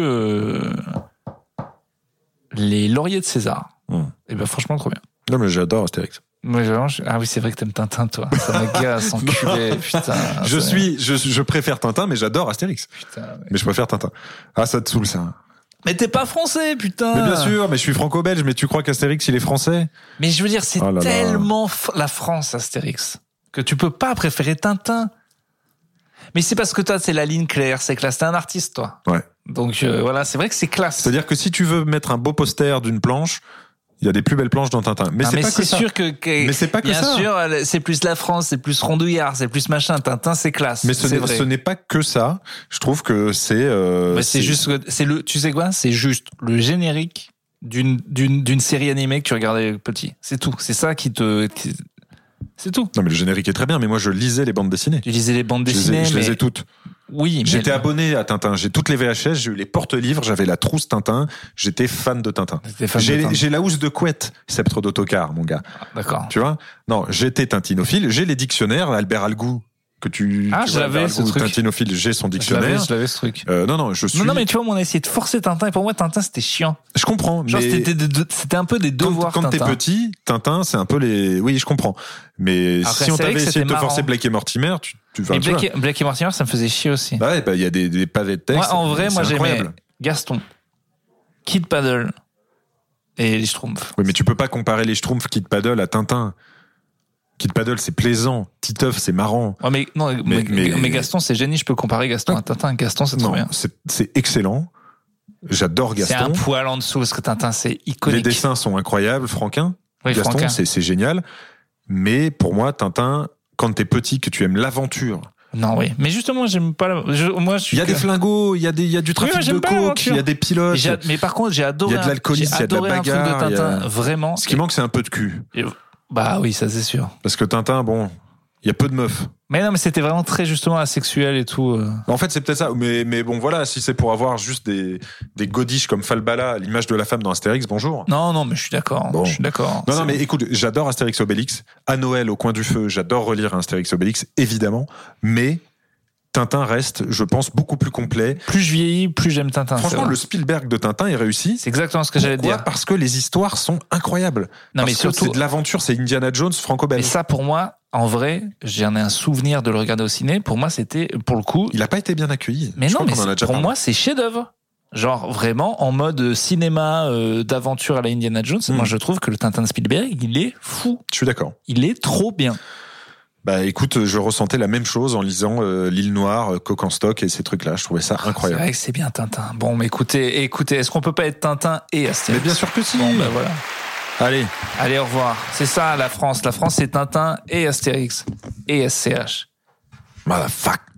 Les Lauriers de César. Et ben franchement, trop bien. Non, mais j'adore Astérix. Moi, ah oui, c'est vrai que t'aimes Tintin, toi. Ça m'agace, enculé, putain. Je préfère Tintin, mais j'adore Astérix. Putain. Ouais. Mais je préfère Tintin. Ah, ça te saoule, ça. Mais t'es pas français, putain. Mais bien sûr, mais je suis franco-belge, mais tu crois qu'Astérix, il est français? Mais je veux dire, c'est tellement la France, Astérix, que tu peux pas préférer Tintin. Mais c'est parce que toi, c'est la ligne claire, c'est classe. T'es un artiste, toi. Ouais. Donc voilà, c'est vrai que c'est classe. C'est-à-dire que si tu veux mettre un beau poster d'une planche, il y a des plus belles planches dans Tintin. Mais c'est pas que ça. Mais c'est pas que bien ça. Bien sûr, c'est plus la France, c'est plus rondouillard, c'est plus machin. Tintin, c'est classe. Mais ce n'est pas que ça. Je trouve que c'est. C'est juste, tu sais quoi? C'est juste le générique d'une série animée que tu regardais petit. C'est tout. C'est ça c'est tout. Non, mais le générique est très bien, mais moi je lisais les bandes dessinées. Tu lisais les bandes dessinées, je les ai toutes. Oui, mais j'étais abonné à Tintin. J'ai toutes les VHS, j'ai eu les porte-livres, j'avais la trousse Tintin. J'étais fan de Tintin. J'ai la housse de couette, sceptre d'autocar, mon gars. D'accord. Tu vois? Non, j'étais tintinophile. J'ai les dictionnaires, Albert Algou. J'avais ce truc. Tintinophile, j'ai son dictionnaire. Je l'avais ce truc. Non, je suis. Non, mais tu vois, on a essayé de forcer Tintin et pour moi, Tintin, c'était chiant. Je comprends. Genre, c'était un peu des devoirs. Quand t'es petit, Tintin, c'est un peu les. Oui, je comprends. Mais si on t'avait essayé de te forcer Blake et Mortimer, tu vas. Blake et Mortimer, ça me faisait chier aussi. Bah, il y a des pavés de texte. Moi, en vrai, j'aimais Gaston, Kid Paddle et les Schtroumpfs. Oui, mais tu peux pas comparer les Schtroumpfs, Kid Paddle à Tintin. Kid Paddle, c'est plaisant. Titeuf, c'est marrant. Oh, mais Gaston, c'est génie. Je peux comparer Gaston à Tintin. Gaston, c'est trop bien. C'est excellent. J'adore Gaston. C'est un poil en dessous parce que Tintin, c'est iconique. Les dessins sont incroyables. Franquin. Oui, Gaston, Franquin. c'est génial. Mais pour moi, Tintin, quand t'es petit, que tu aimes l'aventure, Non, oui. Mais justement, j'aime pas il y a des flingos, il y a du trafic de coke, il y a des pilotes. Mais par contre, j'ai adoré. Il y a de l'alcoolisme, il y a de la bagarre. Un truc de Tintin, vraiment. Ce qui manque, c'est un peu de cul. Bah oui, ça c'est sûr. Parce que Tintin, bon, il y a peu de meufs. Mais non, mais c'était vraiment très justement asexuel et tout. En fait, c'est peut-être ça. Mais bon, voilà, si c'est pour avoir juste des godiches comme Falbala, à l'image de la femme dans Astérix, bonjour. Non, mais je suis d'accord. Bon. Je suis d'accord. Non, mais écoute, j'adore Astérix Obélix. À Noël, au coin du feu, j'adore relire Astérix Obélix, évidemment. Mais Tintin reste, je pense, beaucoup plus complet. Plus je vieillis, plus j'aime Tintin. Franchement, le Spielberg de Tintin est réussi. C'est exactement ce que j'allais dire. Parce que les histoires sont incroyables. Non, mais surtout, c'est de l'aventure, c'est Indiana Jones franco-belge. Et ça, pour moi, en vrai, j'en ai un souvenir de le regarder au ciné. Pour moi, c'était, pour le coup. Il a pas été bien accueilli. Mais non, mais pour moi, c'est chef-d'œuvre. Genre, vraiment, en mode cinéma d'aventure à la Indiana Jones, moi, je trouve que le Tintin de Spielberg, il est fou. Je suis d'accord. Il est trop bien. Bah écoute, je ressentais la même chose en lisant L'Île Noire, Coq en stock et ces trucs-là. Je trouvais ça incroyable. C'est vrai que c'est bien Tintin. Bon, mais écoutez, est-ce qu'on peut pas être Tintin et Astérix ? Mais bien sûr que si. Bon, bah voilà. Allez, au revoir. C'est ça, la France. La France, c'est Tintin et Astérix. Et SCH. Motherfuck.